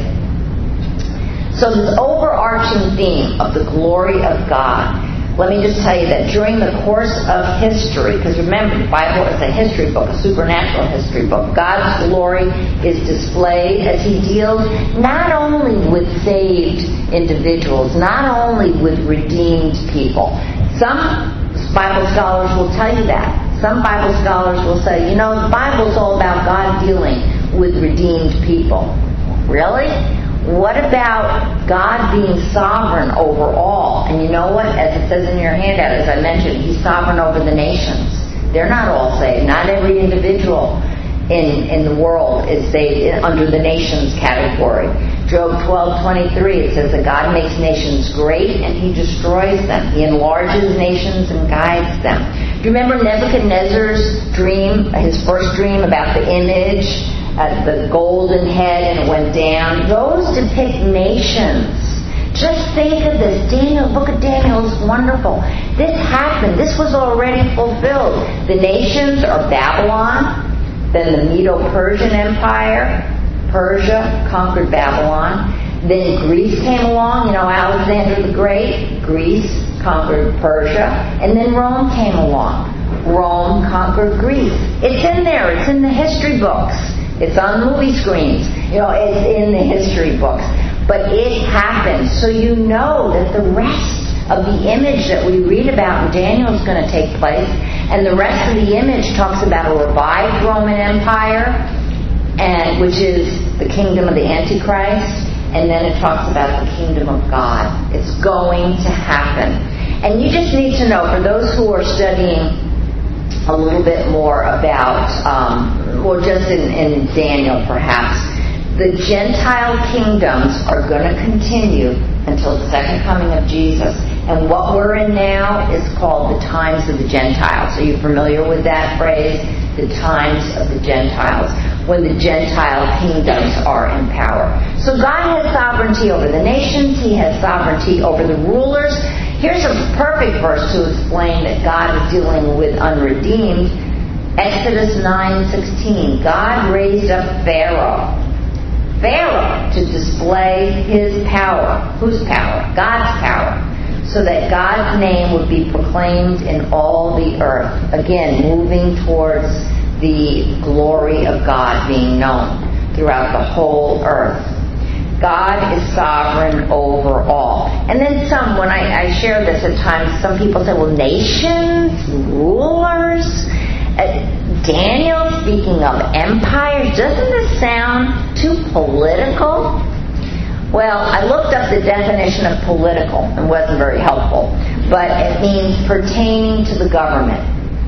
So this overarching theme of the glory of God, let me just tell you that during the course of history, because remember, the Bible is a history book, a supernatural history book, God's glory is displayed as He deals not only with saved individuals, not only with redeemed people. Some Bible scholars will tell you that. Some Bible scholars will say, the Bible's all about God dealing with redeemed people. Really? What about God being sovereign over all? And you know what? As it says in your handout, as I mentioned, He's sovereign over the nations. They're not all saved. Not every individual in the world is saved under the nations category. Job 12:23, it says that God makes nations great and He destroys them. He enlarges nations and guides them. Do you remember Nebuchadnezzar's dream, his first dream about the image, the golden head, and it went down? Those depict nations. Just think of this. Book of Daniel is wonderful. This happened. This was already fulfilled. The nations are Babylon, then the Medo-Persian Empire. Persia conquered Babylon. Then Greece came along. Alexander the Great. Greece conquered Persia. And then Rome came along. Rome conquered Greece. It's in there. It's in the history books. It's on movie screens. It's in the history books. But it happened. So you know that the rest of the image that we read about in Daniel is going to take place. And the rest of the image talks about a revived Roman Empire, and which is the kingdom of the Antichrist. And then it talks about the kingdom of God. It's going to happen. And you just need to know, for those who are studying a little bit more about, or just in Daniel perhaps, the Gentile kingdoms are going to continue until the second coming of Jesus. And what we're in now is called the times of the Gentiles. Are you familiar with that phrase? The times of the Gentiles, when the Gentile kingdoms are in power. So God has sovereignty over the nations. He has sovereignty over the rulers. Here's a perfect verse to explain that God is dealing with unredeemed. Exodus 9:16. God raised up Pharaoh to display His power. Whose power? God's power. So that God's name would be proclaimed in all the earth. Again, moving towards the glory of God being known throughout the whole earth. God is sovereign over all. And then when I share this at times, some people say, well, nations, rulers, Daniel speaking of empires, doesn't this sound too political? Well, I looked up the definition of political and wasn't very helpful, but it means pertaining to the government.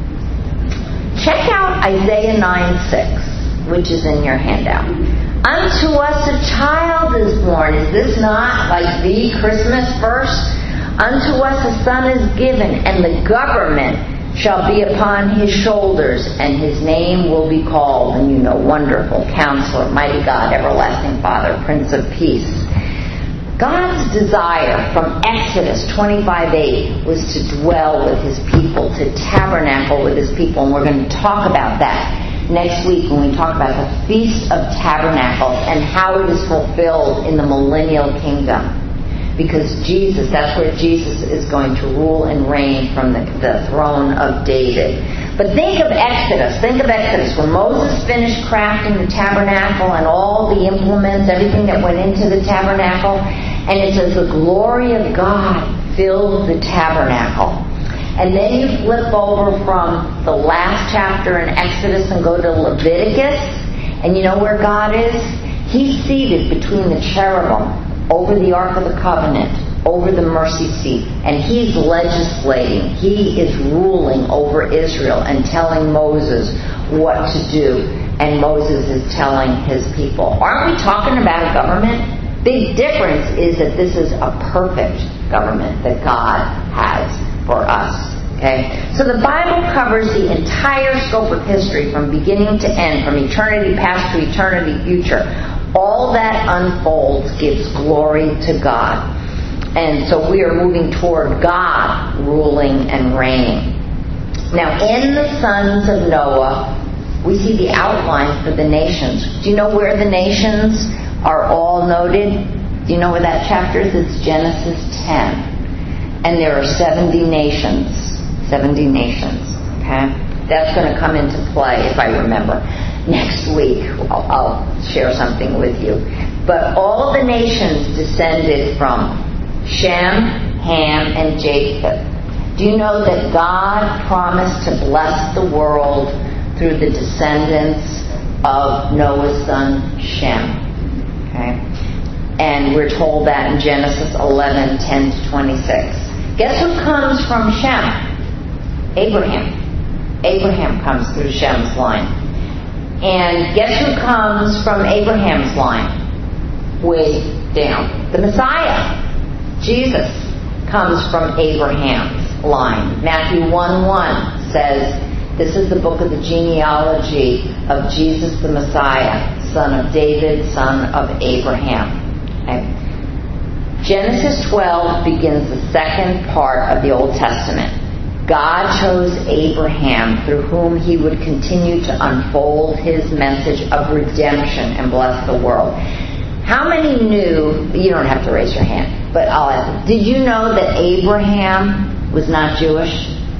Check out Isaiah 9:6, which is in your handout. Unto us a child is born. Is this not like the Christmas verse? Unto us a son is given, and the government shall be upon His shoulders, and His name will be called, and Wonderful Counselor, Mighty God, Everlasting Father, Prince of Peace. God's desire from Exodus 25:8 was to dwell with His people, to tabernacle with His people, and we're going to talk about that next week when we talk about the Feast of Tabernacles and how it is fulfilled in the millennial kingdom. Because that's where Jesus is going to rule and reign from the throne of David. But think of Exodus. When Moses finished crafting the tabernacle and all the implements, everything that went into the tabernacle, and it says the glory of God filled the tabernacle. And then you flip over from the last chapter in Exodus and go to Leviticus, and you know where God is? He's seated between the cherubim over the Ark of the Covenant, over the mercy seat, and He's legislating. He is ruling over Israel and telling Moses what to do, and Moses is telling his people. Aren't we talking about a government? Big difference is that this is a perfect government that God has for us. Okay? So the Bible covers the entire scope of history from beginning to end, from eternity past to eternity future. All that unfolds gives glory to God. And so we are moving toward God ruling and reigning. Now, in the sons of Noah, we see the outline for the nations. Do you know where the nations are all noted? Do you know where that chapter is? It's Genesis 10. And there are 70 nations. 70 nations. Okay? That's going to come into play, if I remember. Next week, I'll share something with you. But all the nations descended from Shem, Ham, and Japheth. Do you know that God promised to bless the world through the descendants of Noah's son Shem? Okay? And we're told that in Genesis 11:10-26. Guess who comes from Shem? Abraham. Abraham comes through Shem's line. And guess who comes from Abraham's line? Way down. The Messiah, Jesus, comes from Abraham's line. Matthew 1:1 says, this is the book of the genealogy of Jesus the Messiah, son of David, son of Abraham. Okay. Genesis 12 begins the second part of the Old Testament. God chose Abraham, through whom he would continue to unfold his message of redemption and bless the world. How many knew, you don't have to raise your hand, but I'll ask, did you know that Abraham was not Jewish?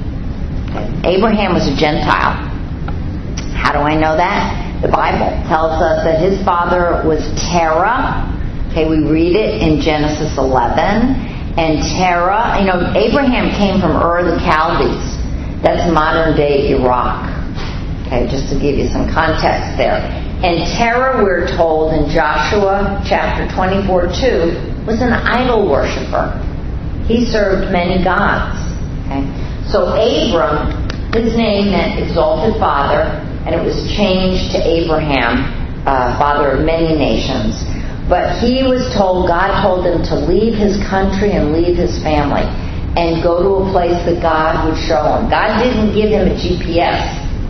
Abraham was a Gentile. How do I know that? The Bible tells us that his father was Terah. Okay, we read it in Genesis 11. And Terah, Abraham came from Ur the Chaldees. That's modern day Iraq. Okay, just to give you some context there. And Terah, we're told in Joshua chapter 24:2, was an idol worshiper. He served many gods. Okay? So Abram, his name meant exalted father, and it was changed to Abraham, father of many nations. But he was told, God told him to leave his country and leave his family and go to a place that God would show him. God didn't give him a GPS,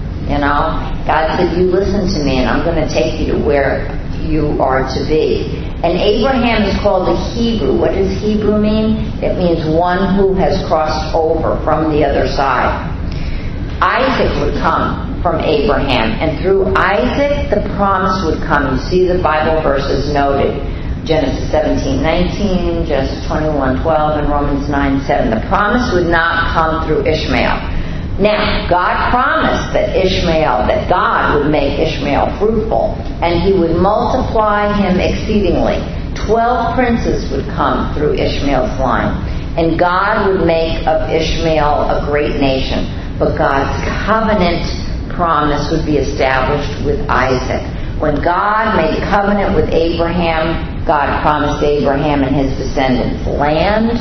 God said, you listen to me and I'm going to take you to where you are to be. And Abraham is called a Hebrew. What does Hebrew mean? It means one who has crossed over from the other side. Isaac would come from Abraham, and through Isaac the promise would come. You see the Bible verses noted. Genesis 17:19, Genesis 21:12, and Romans 9:7. The promise would not come through Ishmael. Now, God promised that God would make Ishmael fruitful, and he would multiply him exceedingly. 12 princes would come through Ishmael's line, and God would make of Ishmael a great nation. But God's covenant promise would be established with Isaac. When God made covenant with Abraham, God promised Abraham and his descendants land.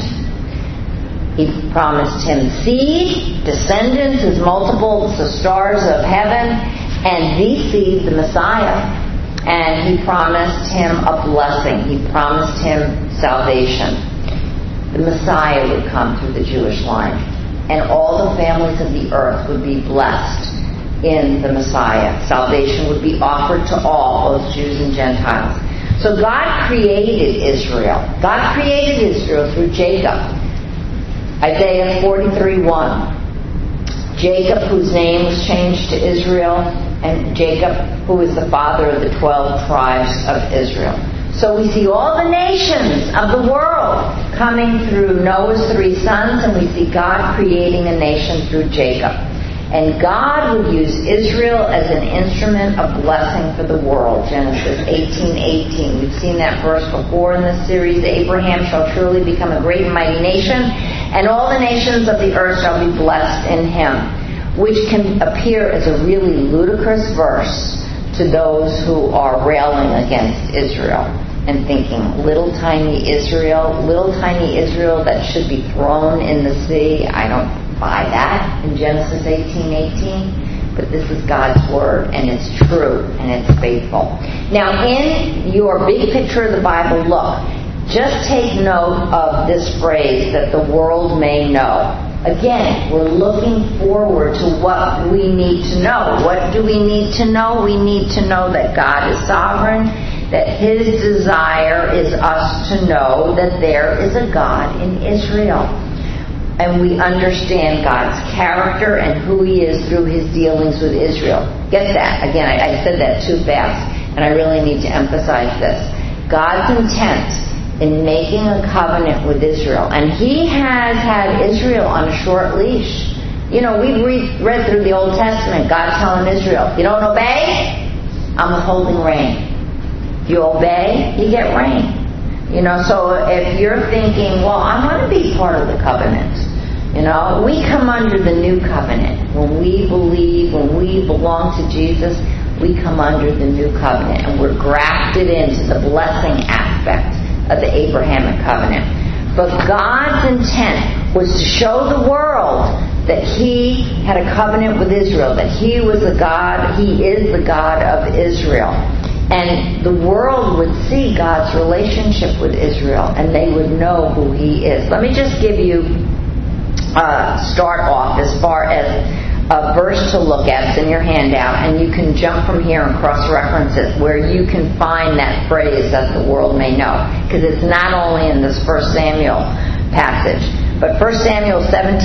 He promised him seed, descendants as multiple as the stars of heaven, and the seed, the Messiah. And he promised him a blessing. He promised him salvation. The Messiah would come through the Jewish line, and all the families of the earth would be blessed in the Messiah. Salvation would be offered to all, both Jews and Gentiles. So God created Israel. God created Israel through Jacob. Isaiah 43:1. Jacob, whose name was changed to Israel, and Jacob, who is the father of the 12 tribes of Israel. So we see all the nations of the world coming through Noah's 3 sons, and we see God creating a nation through Jacob. And God would use Israel as an instrument of blessing for the world. Genesis 18:18. We've seen that verse before in this series. Abraham shall surely become a great and mighty nation, and all the nations of the earth shall be blessed in him. Which can appear as a really ludicrous verse to those who are railing against Israel and thinking, little tiny Israel that should be thrown in the sea. I don't buy that in Genesis 18:18, but this is God's word, and it's true, and it's faithful. Now, in your big picture of the Bible, look, just take note of this phrase, that the world may know. Again, we're looking forward to what we need to know. What do we need to know? We need to know that God is sovereign. that His desire is us to know that there is a God in Israel. And we understand God's character and who He is through His dealings with Israel. Get that? Again, I said that too fast, and I really need to emphasize this. God's intent in making a covenant with Israel, and He has had Israel on a short leash. You know, we've read through the Old Testament, God telling Israel, you don't obey, I'm withholding rain. If you obey, you get rain. You know, so if you're thinking, well, I want to be part of the covenant. You know, we come under the new covenant. When we believe, when we belong to Jesus, we come under the new covenant. And we're grafted into the blessing aspect of the Abrahamic covenant. But God's intent was to show the world that He had a covenant with Israel, that He was the God, He is the God of Israel. And the world would see God's relationship with Israel, and they would know who He is. Let me just give you start off as far as a verse to look at. It's in your handout, and you can jump from here and cross-reference it where you can find that phrase that the world may know, because it's not only in this 1 Samuel passage. But 1 Samuel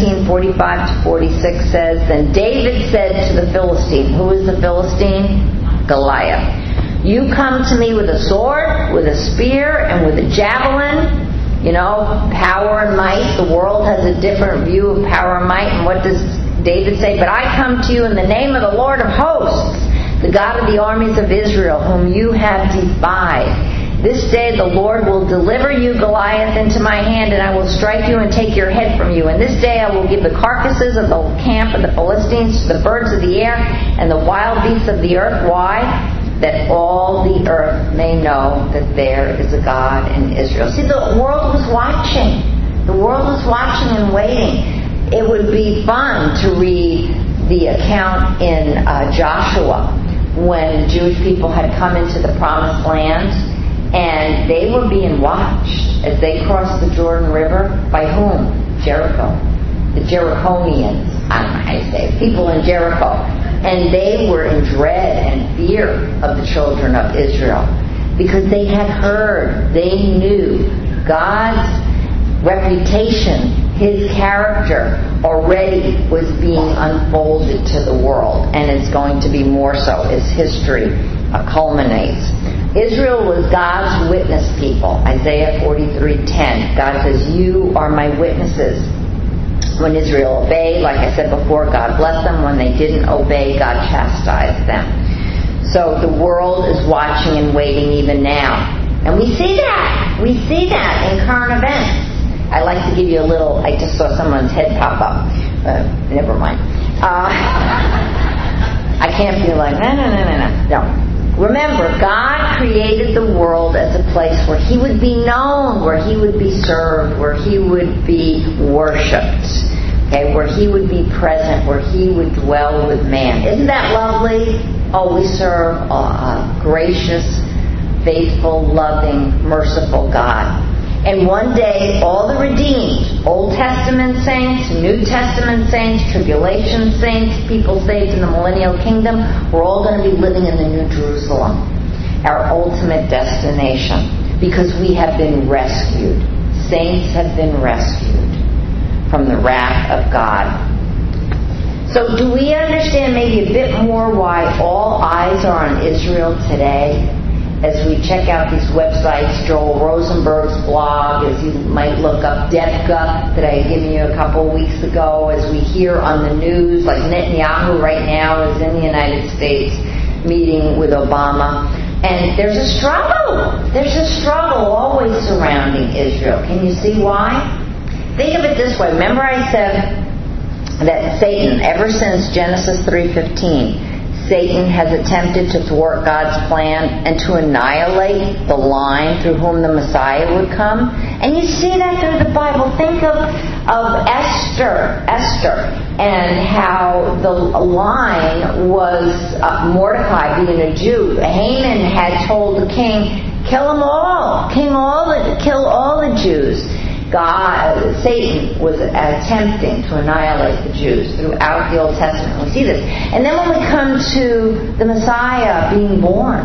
17:45-46 says, Then David said to the Philistine, who is the Philistine? Goliath. You come to me with a sword, with a spear, and with a javelin. You know, power and might. The world has a different view of power and might. And what does David say? But I come to you in the name of the Lord of hosts, the God of the armies of Israel, whom you have defied. This day the Lord will deliver you, Goliath, into my hand, and I will strike you and take your head from you. And this day I will give the carcasses of the camp of the Philistines to the birds of the air and the wild beasts of the earth. Why? That all the earth may know that there is a God in Israel. See, the world was watching. The world was watching and waiting. It would be fun to read the account in Joshua when the Jewish people had come into the Promised Land, and they were being watched as they crossed the Jordan River. By whom? Jericho. The Jerichonians. I don't know how you say it. People in Jericho. And they were in dread and fear of the children of Israel because they had heard, they knew God's reputation, His character already was being unfolded to the world, and it's going to be more so as history culminates. Israel was God's witness people. Isaiah 43:10. God says, you are my witnesses. When Israel obeyed, like I said before, God blessed them. When they didn't obey, God chastised them. So the world is watching and waiting even now. And we see that. We see that in current events. I like to give you a little, I just saw someone's head pop up. Never mind. I can't be like, no. Remember, God created the world as a place where He would be known, where He would be served, where He would be worshipped, okay, where He would be present, where He would dwell with man. Isn't that lovely? Oh, we serve a gracious, faithful, loving, merciful God. And one day, all the redeemed, Old Testament saints, New Testament saints, tribulation saints, people saved in the millennial kingdom, we're all going to be living in the New Jerusalem, our ultimate destination, because we have been rescued. Saints have been rescued from the wrath of God. So do we understand maybe a bit more why all eyes are on Israel today? As we check out these websites, Joel Rosenberg's blog, as you might look up Devka that I had given you a couple of weeks ago, as we hear on the news, like Netanyahu right now is in the United States meeting with Obama. And there's a struggle. There's a struggle always surrounding Israel. Can you see why? Think of it this way. Remember I said that Satan, ever since Genesis 3:15, Satan has attempted to thwart God's plan and to annihilate the line through whom the Messiah would come. And you see that through the Bible. Think of Esther, and how the line was Mordecai being a Jew. Haman had told the king, kill them all, kill all the Jews. Satan was attempting to annihilate the Jews throughout the Old Testament. We see this. And then when we come to the Messiah being born,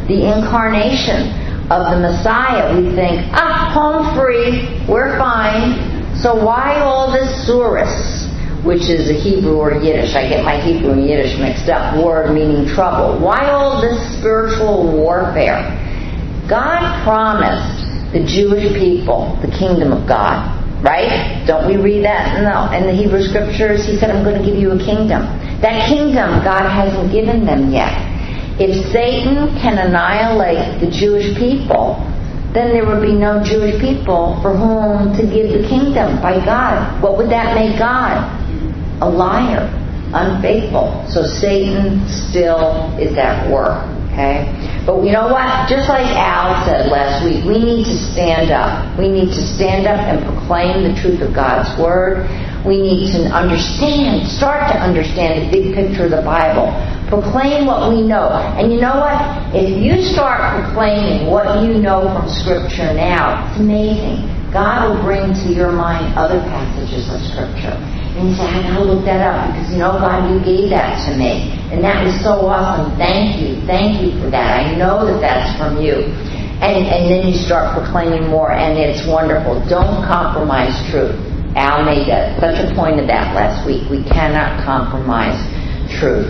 the incarnation of the Messiah, we think, home free, we're fine. So why all this surus, which is a Hebrew or Yiddish, I get my Hebrew and Yiddish mixed up, word meaning trouble. Why all this spiritual warfare? God promised the Jewish people the kingdom of God, right? Don't we read that in the Hebrew Scriptures? He said, I'm going to give you a kingdom. That kingdom God hasn't given them yet. If Satan can annihilate the Jewish people, then there would be no Jewish people for whom to give the kingdom by God. What would that make God? A liar, unfaithful. So Satan still is at work. Okay? But you know what? Just like Al said last week, we need to stand up. We need to stand up and proclaim the truth of God's Word. We need to start to understand the big picture of the Bible. Proclaim what we know. And you know what? If you start proclaiming what you know from Scripture now, it's amazing. God will bring to your mind other passages of Scripture. And you say, I gotta look that up because, God, you gave that to me. And that was so awesome. Thank you for that. I know that that's from you. And then you start proclaiming more, and it's wonderful. Don't compromise truth. Al made such a point of that last week. We cannot compromise truth.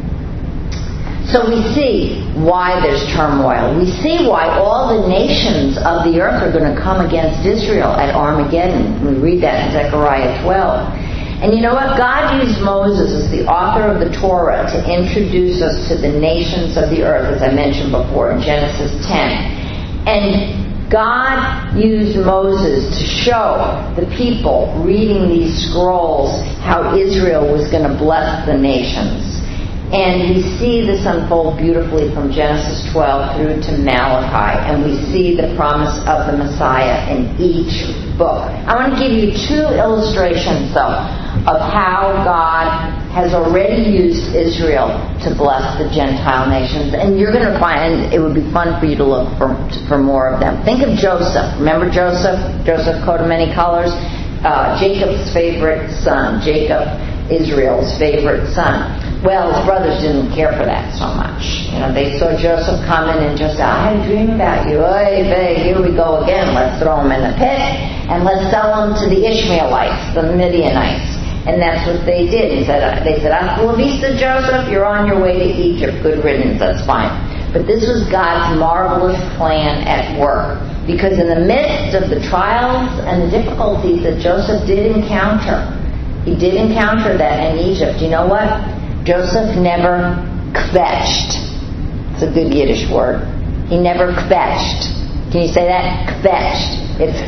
So we see why there's turmoil. We see why all the nations of the earth are going to come against Israel at Armageddon. We read that in Zechariah 12. And you know what? God used Moses as the author of the Torah to introduce us to the nations of the earth, as I mentioned before in Genesis 10. And God used Moses to show the people reading these scrolls how Israel was going to bless the nations. And we see this unfold beautifully from Genesis 12 through to Malachi. And we see the promise of the Messiah in each book. I want to give you two illustrations, though, of how God has already used Israel to bless the Gentile nations. And you're going to find it would be fun for you to look for more of them. Think of Joseph. Remember Joseph? Joseph, coat of many colors? Jacob's favorite son. Jacob, Israel's favorite son. Well, his brothers didn't care for that so much. They saw Joseph coming and just said, I had a dream about you. Hey, here we go again. Let's throw him in the pit and let's sell him to the Ishmaelites, the Midianites. And that's what they did. They said, Hasta la vista, Joseph, you're on your way to Egypt. Good riddance, that's fine. But this was God's marvelous plan at work. Because in the midst of the trials and the difficulties that Joseph did encounter, he did encounter that in Egypt. You know what? Joseph never kvetched. It's a good Yiddish word. He never kvetched. Can you say that? Kvetched. It's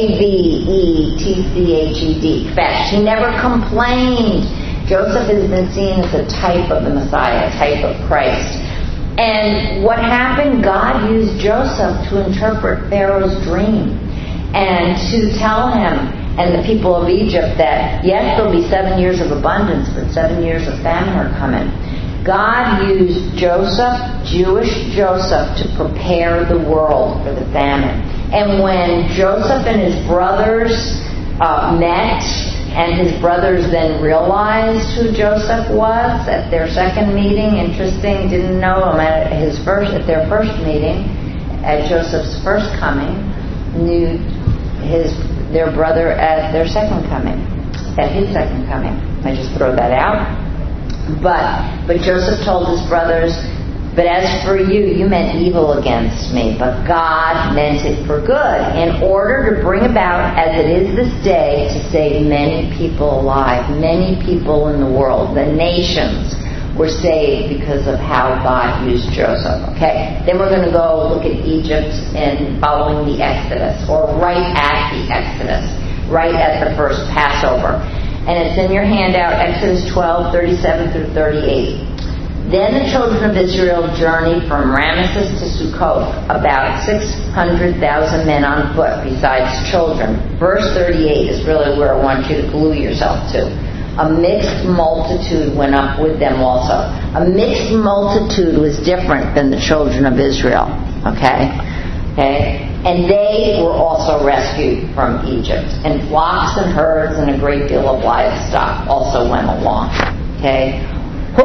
K-V-E-T-C-H-E-D. Kvetched. He never complained. Joseph has been seen as a type of the Messiah, a type of Christ. And what happened? God used Joseph to interpret Pharaoh's dream and to tell him and the people of Egypt that, yes, there'll be 7 years of abundance, but 7 years of famine are coming. God used Joseph, Jewish Joseph, to prepare the world for the famine. And when Joseph and his brothers met, and his brothers then realized who Joseph was at their second meeting, interesting, didn't know him at their first meeting, at Joseph's first coming, knew their brother at their second coming, at his second coming. I just throw that out. But Joseph told his brothers, but as for you, you meant evil against me, but God meant it for good, in order to bring about, as it is this day, to save many people alive, many people in the world. The nations were saved because of how God used Joseph. Okay, then we're going to go look at Egypt and following the Exodus, or right at the Exodus, right at the first Passover. And it's in your handout, Exodus 12, 37 through 38. Then the children of Israel journeyed from Ramesses to Succoth, about 600,000 men on foot, besides children. Verse 38 is really where I want you to glue yourself to. A mixed multitude went up with them also. A mixed multitude was different than the children of Israel. Okay? And they were also rescued from Egypt. And flocks and herds and a great deal of livestock also went along. Okay? Who were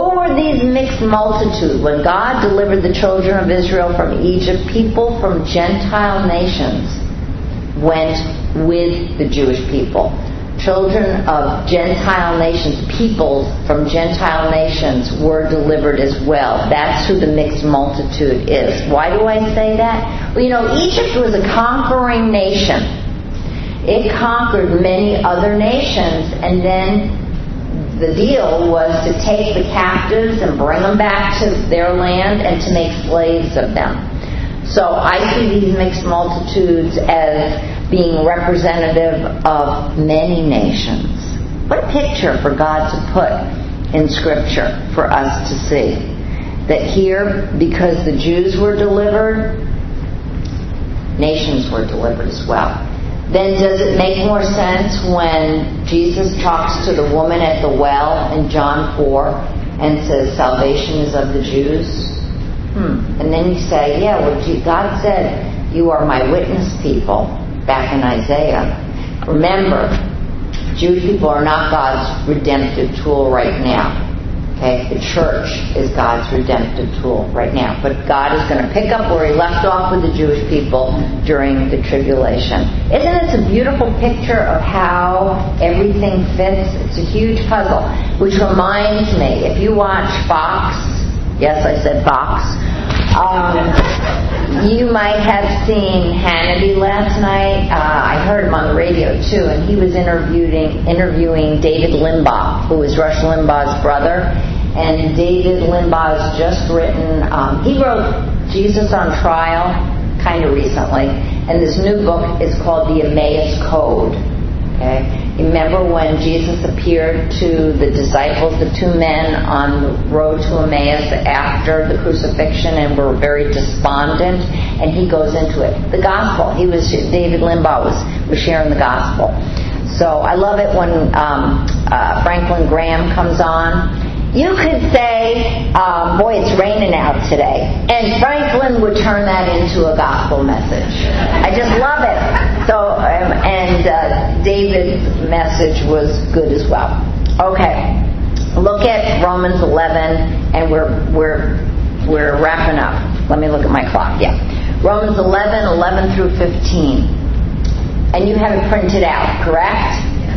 these mixed multitudes, when God delivered the children of Israel from Egypt, people from Gentile nations went with the Jewish people. Children of Gentile nations, peoples from Gentile nations were delivered as well. That's who the mixed multitude is. Why do I say that? Well, Egypt was a conquering nation. It conquered many other nations, and then the deal was to take the captives and bring them back to their land and to make slaves of them. So I see these mixed multitudes as being representative of many nations. What a picture for God to put in Scripture for us to see. That here, because the Jews were delivered, nations were delivered as well. Then does it make more sense when Jesus talks to the woman at the well in John 4 and says salvation is of the Jews? And then you say, God said, you are my witness people, back in Isaiah. Remember, Jewish people are not God's redemptive tool right now. Okay? The church is God's redemptive tool right now. But God is going to pick up where He left off with the Jewish people during the tribulation. Isn't it a beautiful picture of how everything fits? It's a huge puzzle. Which reminds me, if you watch Fox, yes, I said Fox, you might have seen Hannity last night. I heard him on the radio too, and he was interviewing David Limbaugh, who is Rush Limbaugh's brother. And David Limbaugh's just written, he wrote Jesus on Trial kind of recently, and this new book is called The Emmaus Code. Okay? Remember when Jesus appeared to the disciples, the two men on the road to Emmaus after the crucifixion, and were very despondent, and he goes into it. The gospel. David Limbaugh was sharing the gospel. So I love it when Franklin Graham comes on. You could say, boy, it's raining out today. And Franklin would turn that into a gospel message. I just love it. So, and David's message was good as well. Okay. Look at Romans 11, and we're wrapping up. Let me look at my clock. Yeah. Romans 11 through 15. And you have it printed out, correct?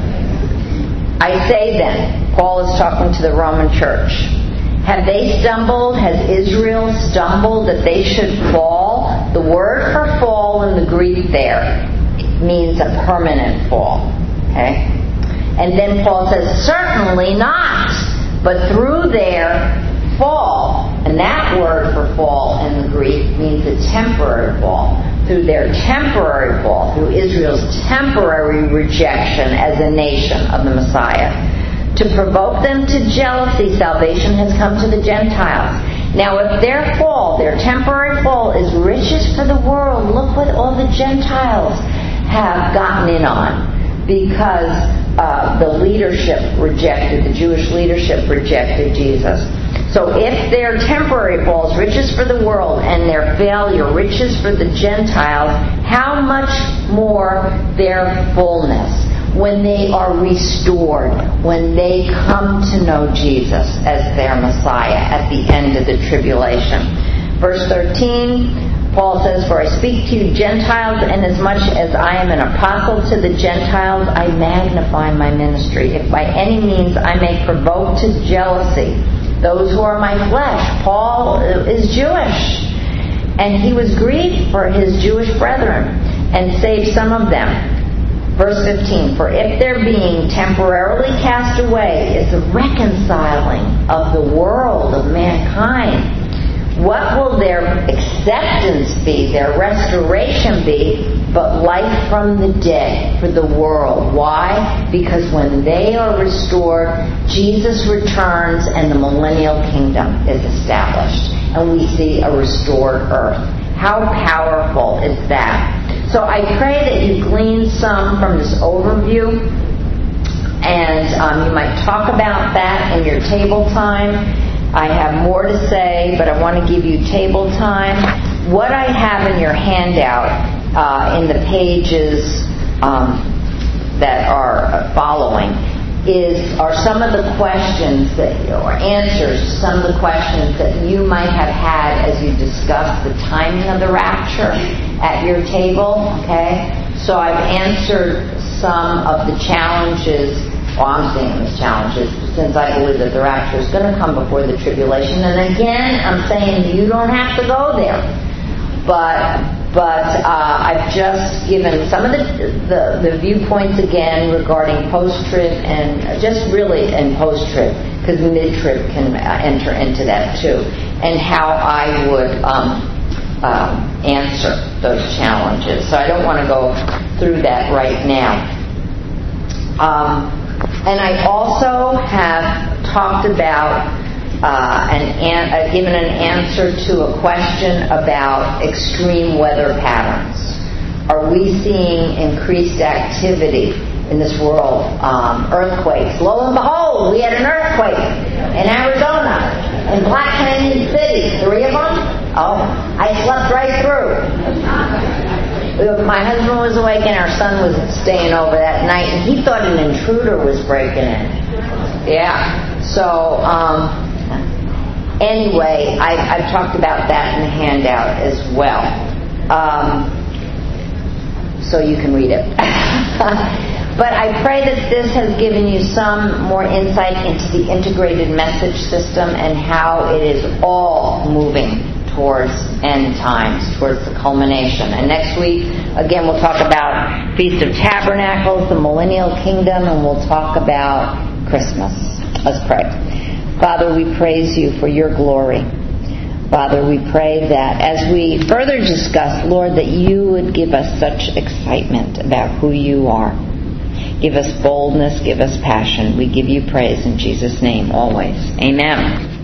I say then, Paul is talking to the Roman church, have they stumbled? Has Israel stumbled that they should fall? The word for fall in the Greek there means a permanent fall. Okay? And then Paul says, certainly not, but through their fall, and that word for fall in the Greek means a temporary fall. Through their temporary fall, through Israel's temporary rejection as a nation of the Messiah, to provoke them to jealousy, salvation has come to the Gentiles. Now, if their fall, their temporary fall, is riches for the world, look what all the Gentiles have gotten in on. Because the leadership rejected, the Jewish leadership rejected Jesus. So if their temporary falls, riches for the world, and their failure, riches for the Gentiles, how much more their fullness when they are restored, when they come to know Jesus as their Messiah at the end of the tribulation. Verse 13, Paul says, for I speak to you Gentiles, and as much as I am an apostle to the Gentiles, I magnify my ministry, if by any means I may provoke to jealousy those who are my flesh. Paul is Jewish, and he was grieved for his Jewish brethren and saved some of them. Verse 15, for if their being temporarily cast away is the reconciling of the world of mankind, what will their acceptance be, their restoration be, but life from the dead for the world? Why? Because when they are restored, Jesus returns and the millennial kingdom is established. And we see a restored earth. How powerful is that? So I pray that you glean some from this overview. And you might talk about that in your table time. I have more to say, but I want to give you table time. What I have in your handout, in the pages that are following, are some of the questions or answers to some of the questions that you might have had as you discussed the timing of the rapture at your table. Okay, so I've answered some of the challenges. Well, I'm seeing them as challenges since I believe that the rapture is going to come before the tribulation. And again, I'm saying you don't have to go there, but I've just given some of the viewpoints again regarding post-trib and just really in post-trib, because mid-trib can enter into that too, and how I would answer those challenges. So I don't want to go through that right now. And I also have talked about given an answer to a question about extreme weather patterns. Are we seeing increased activity in this world? Earthquakes. Lo and behold, we had an earthquake in Arizona, in Black Canyon City. 3 of them? Oh, I slept right through. My husband was awake and our son was staying over that night, and he thought an intruder was breaking in. Yeah. So, anyway, I've talked about that in the handout as well. So you can read it. But I pray that this has given you some more insight into the integrated message system and how it is all moving towards end times, towards the culmination. And next week, again, we'll talk about Feast of Tabernacles, the Millennial Kingdom, and we'll talk about Christmas. Let's pray. Father, we praise you for your glory. Father, we pray that as we further discuss, Lord, that you would give us such excitement about who you are. Give us boldness, give us passion. We give you praise in Jesus' name always. Amen.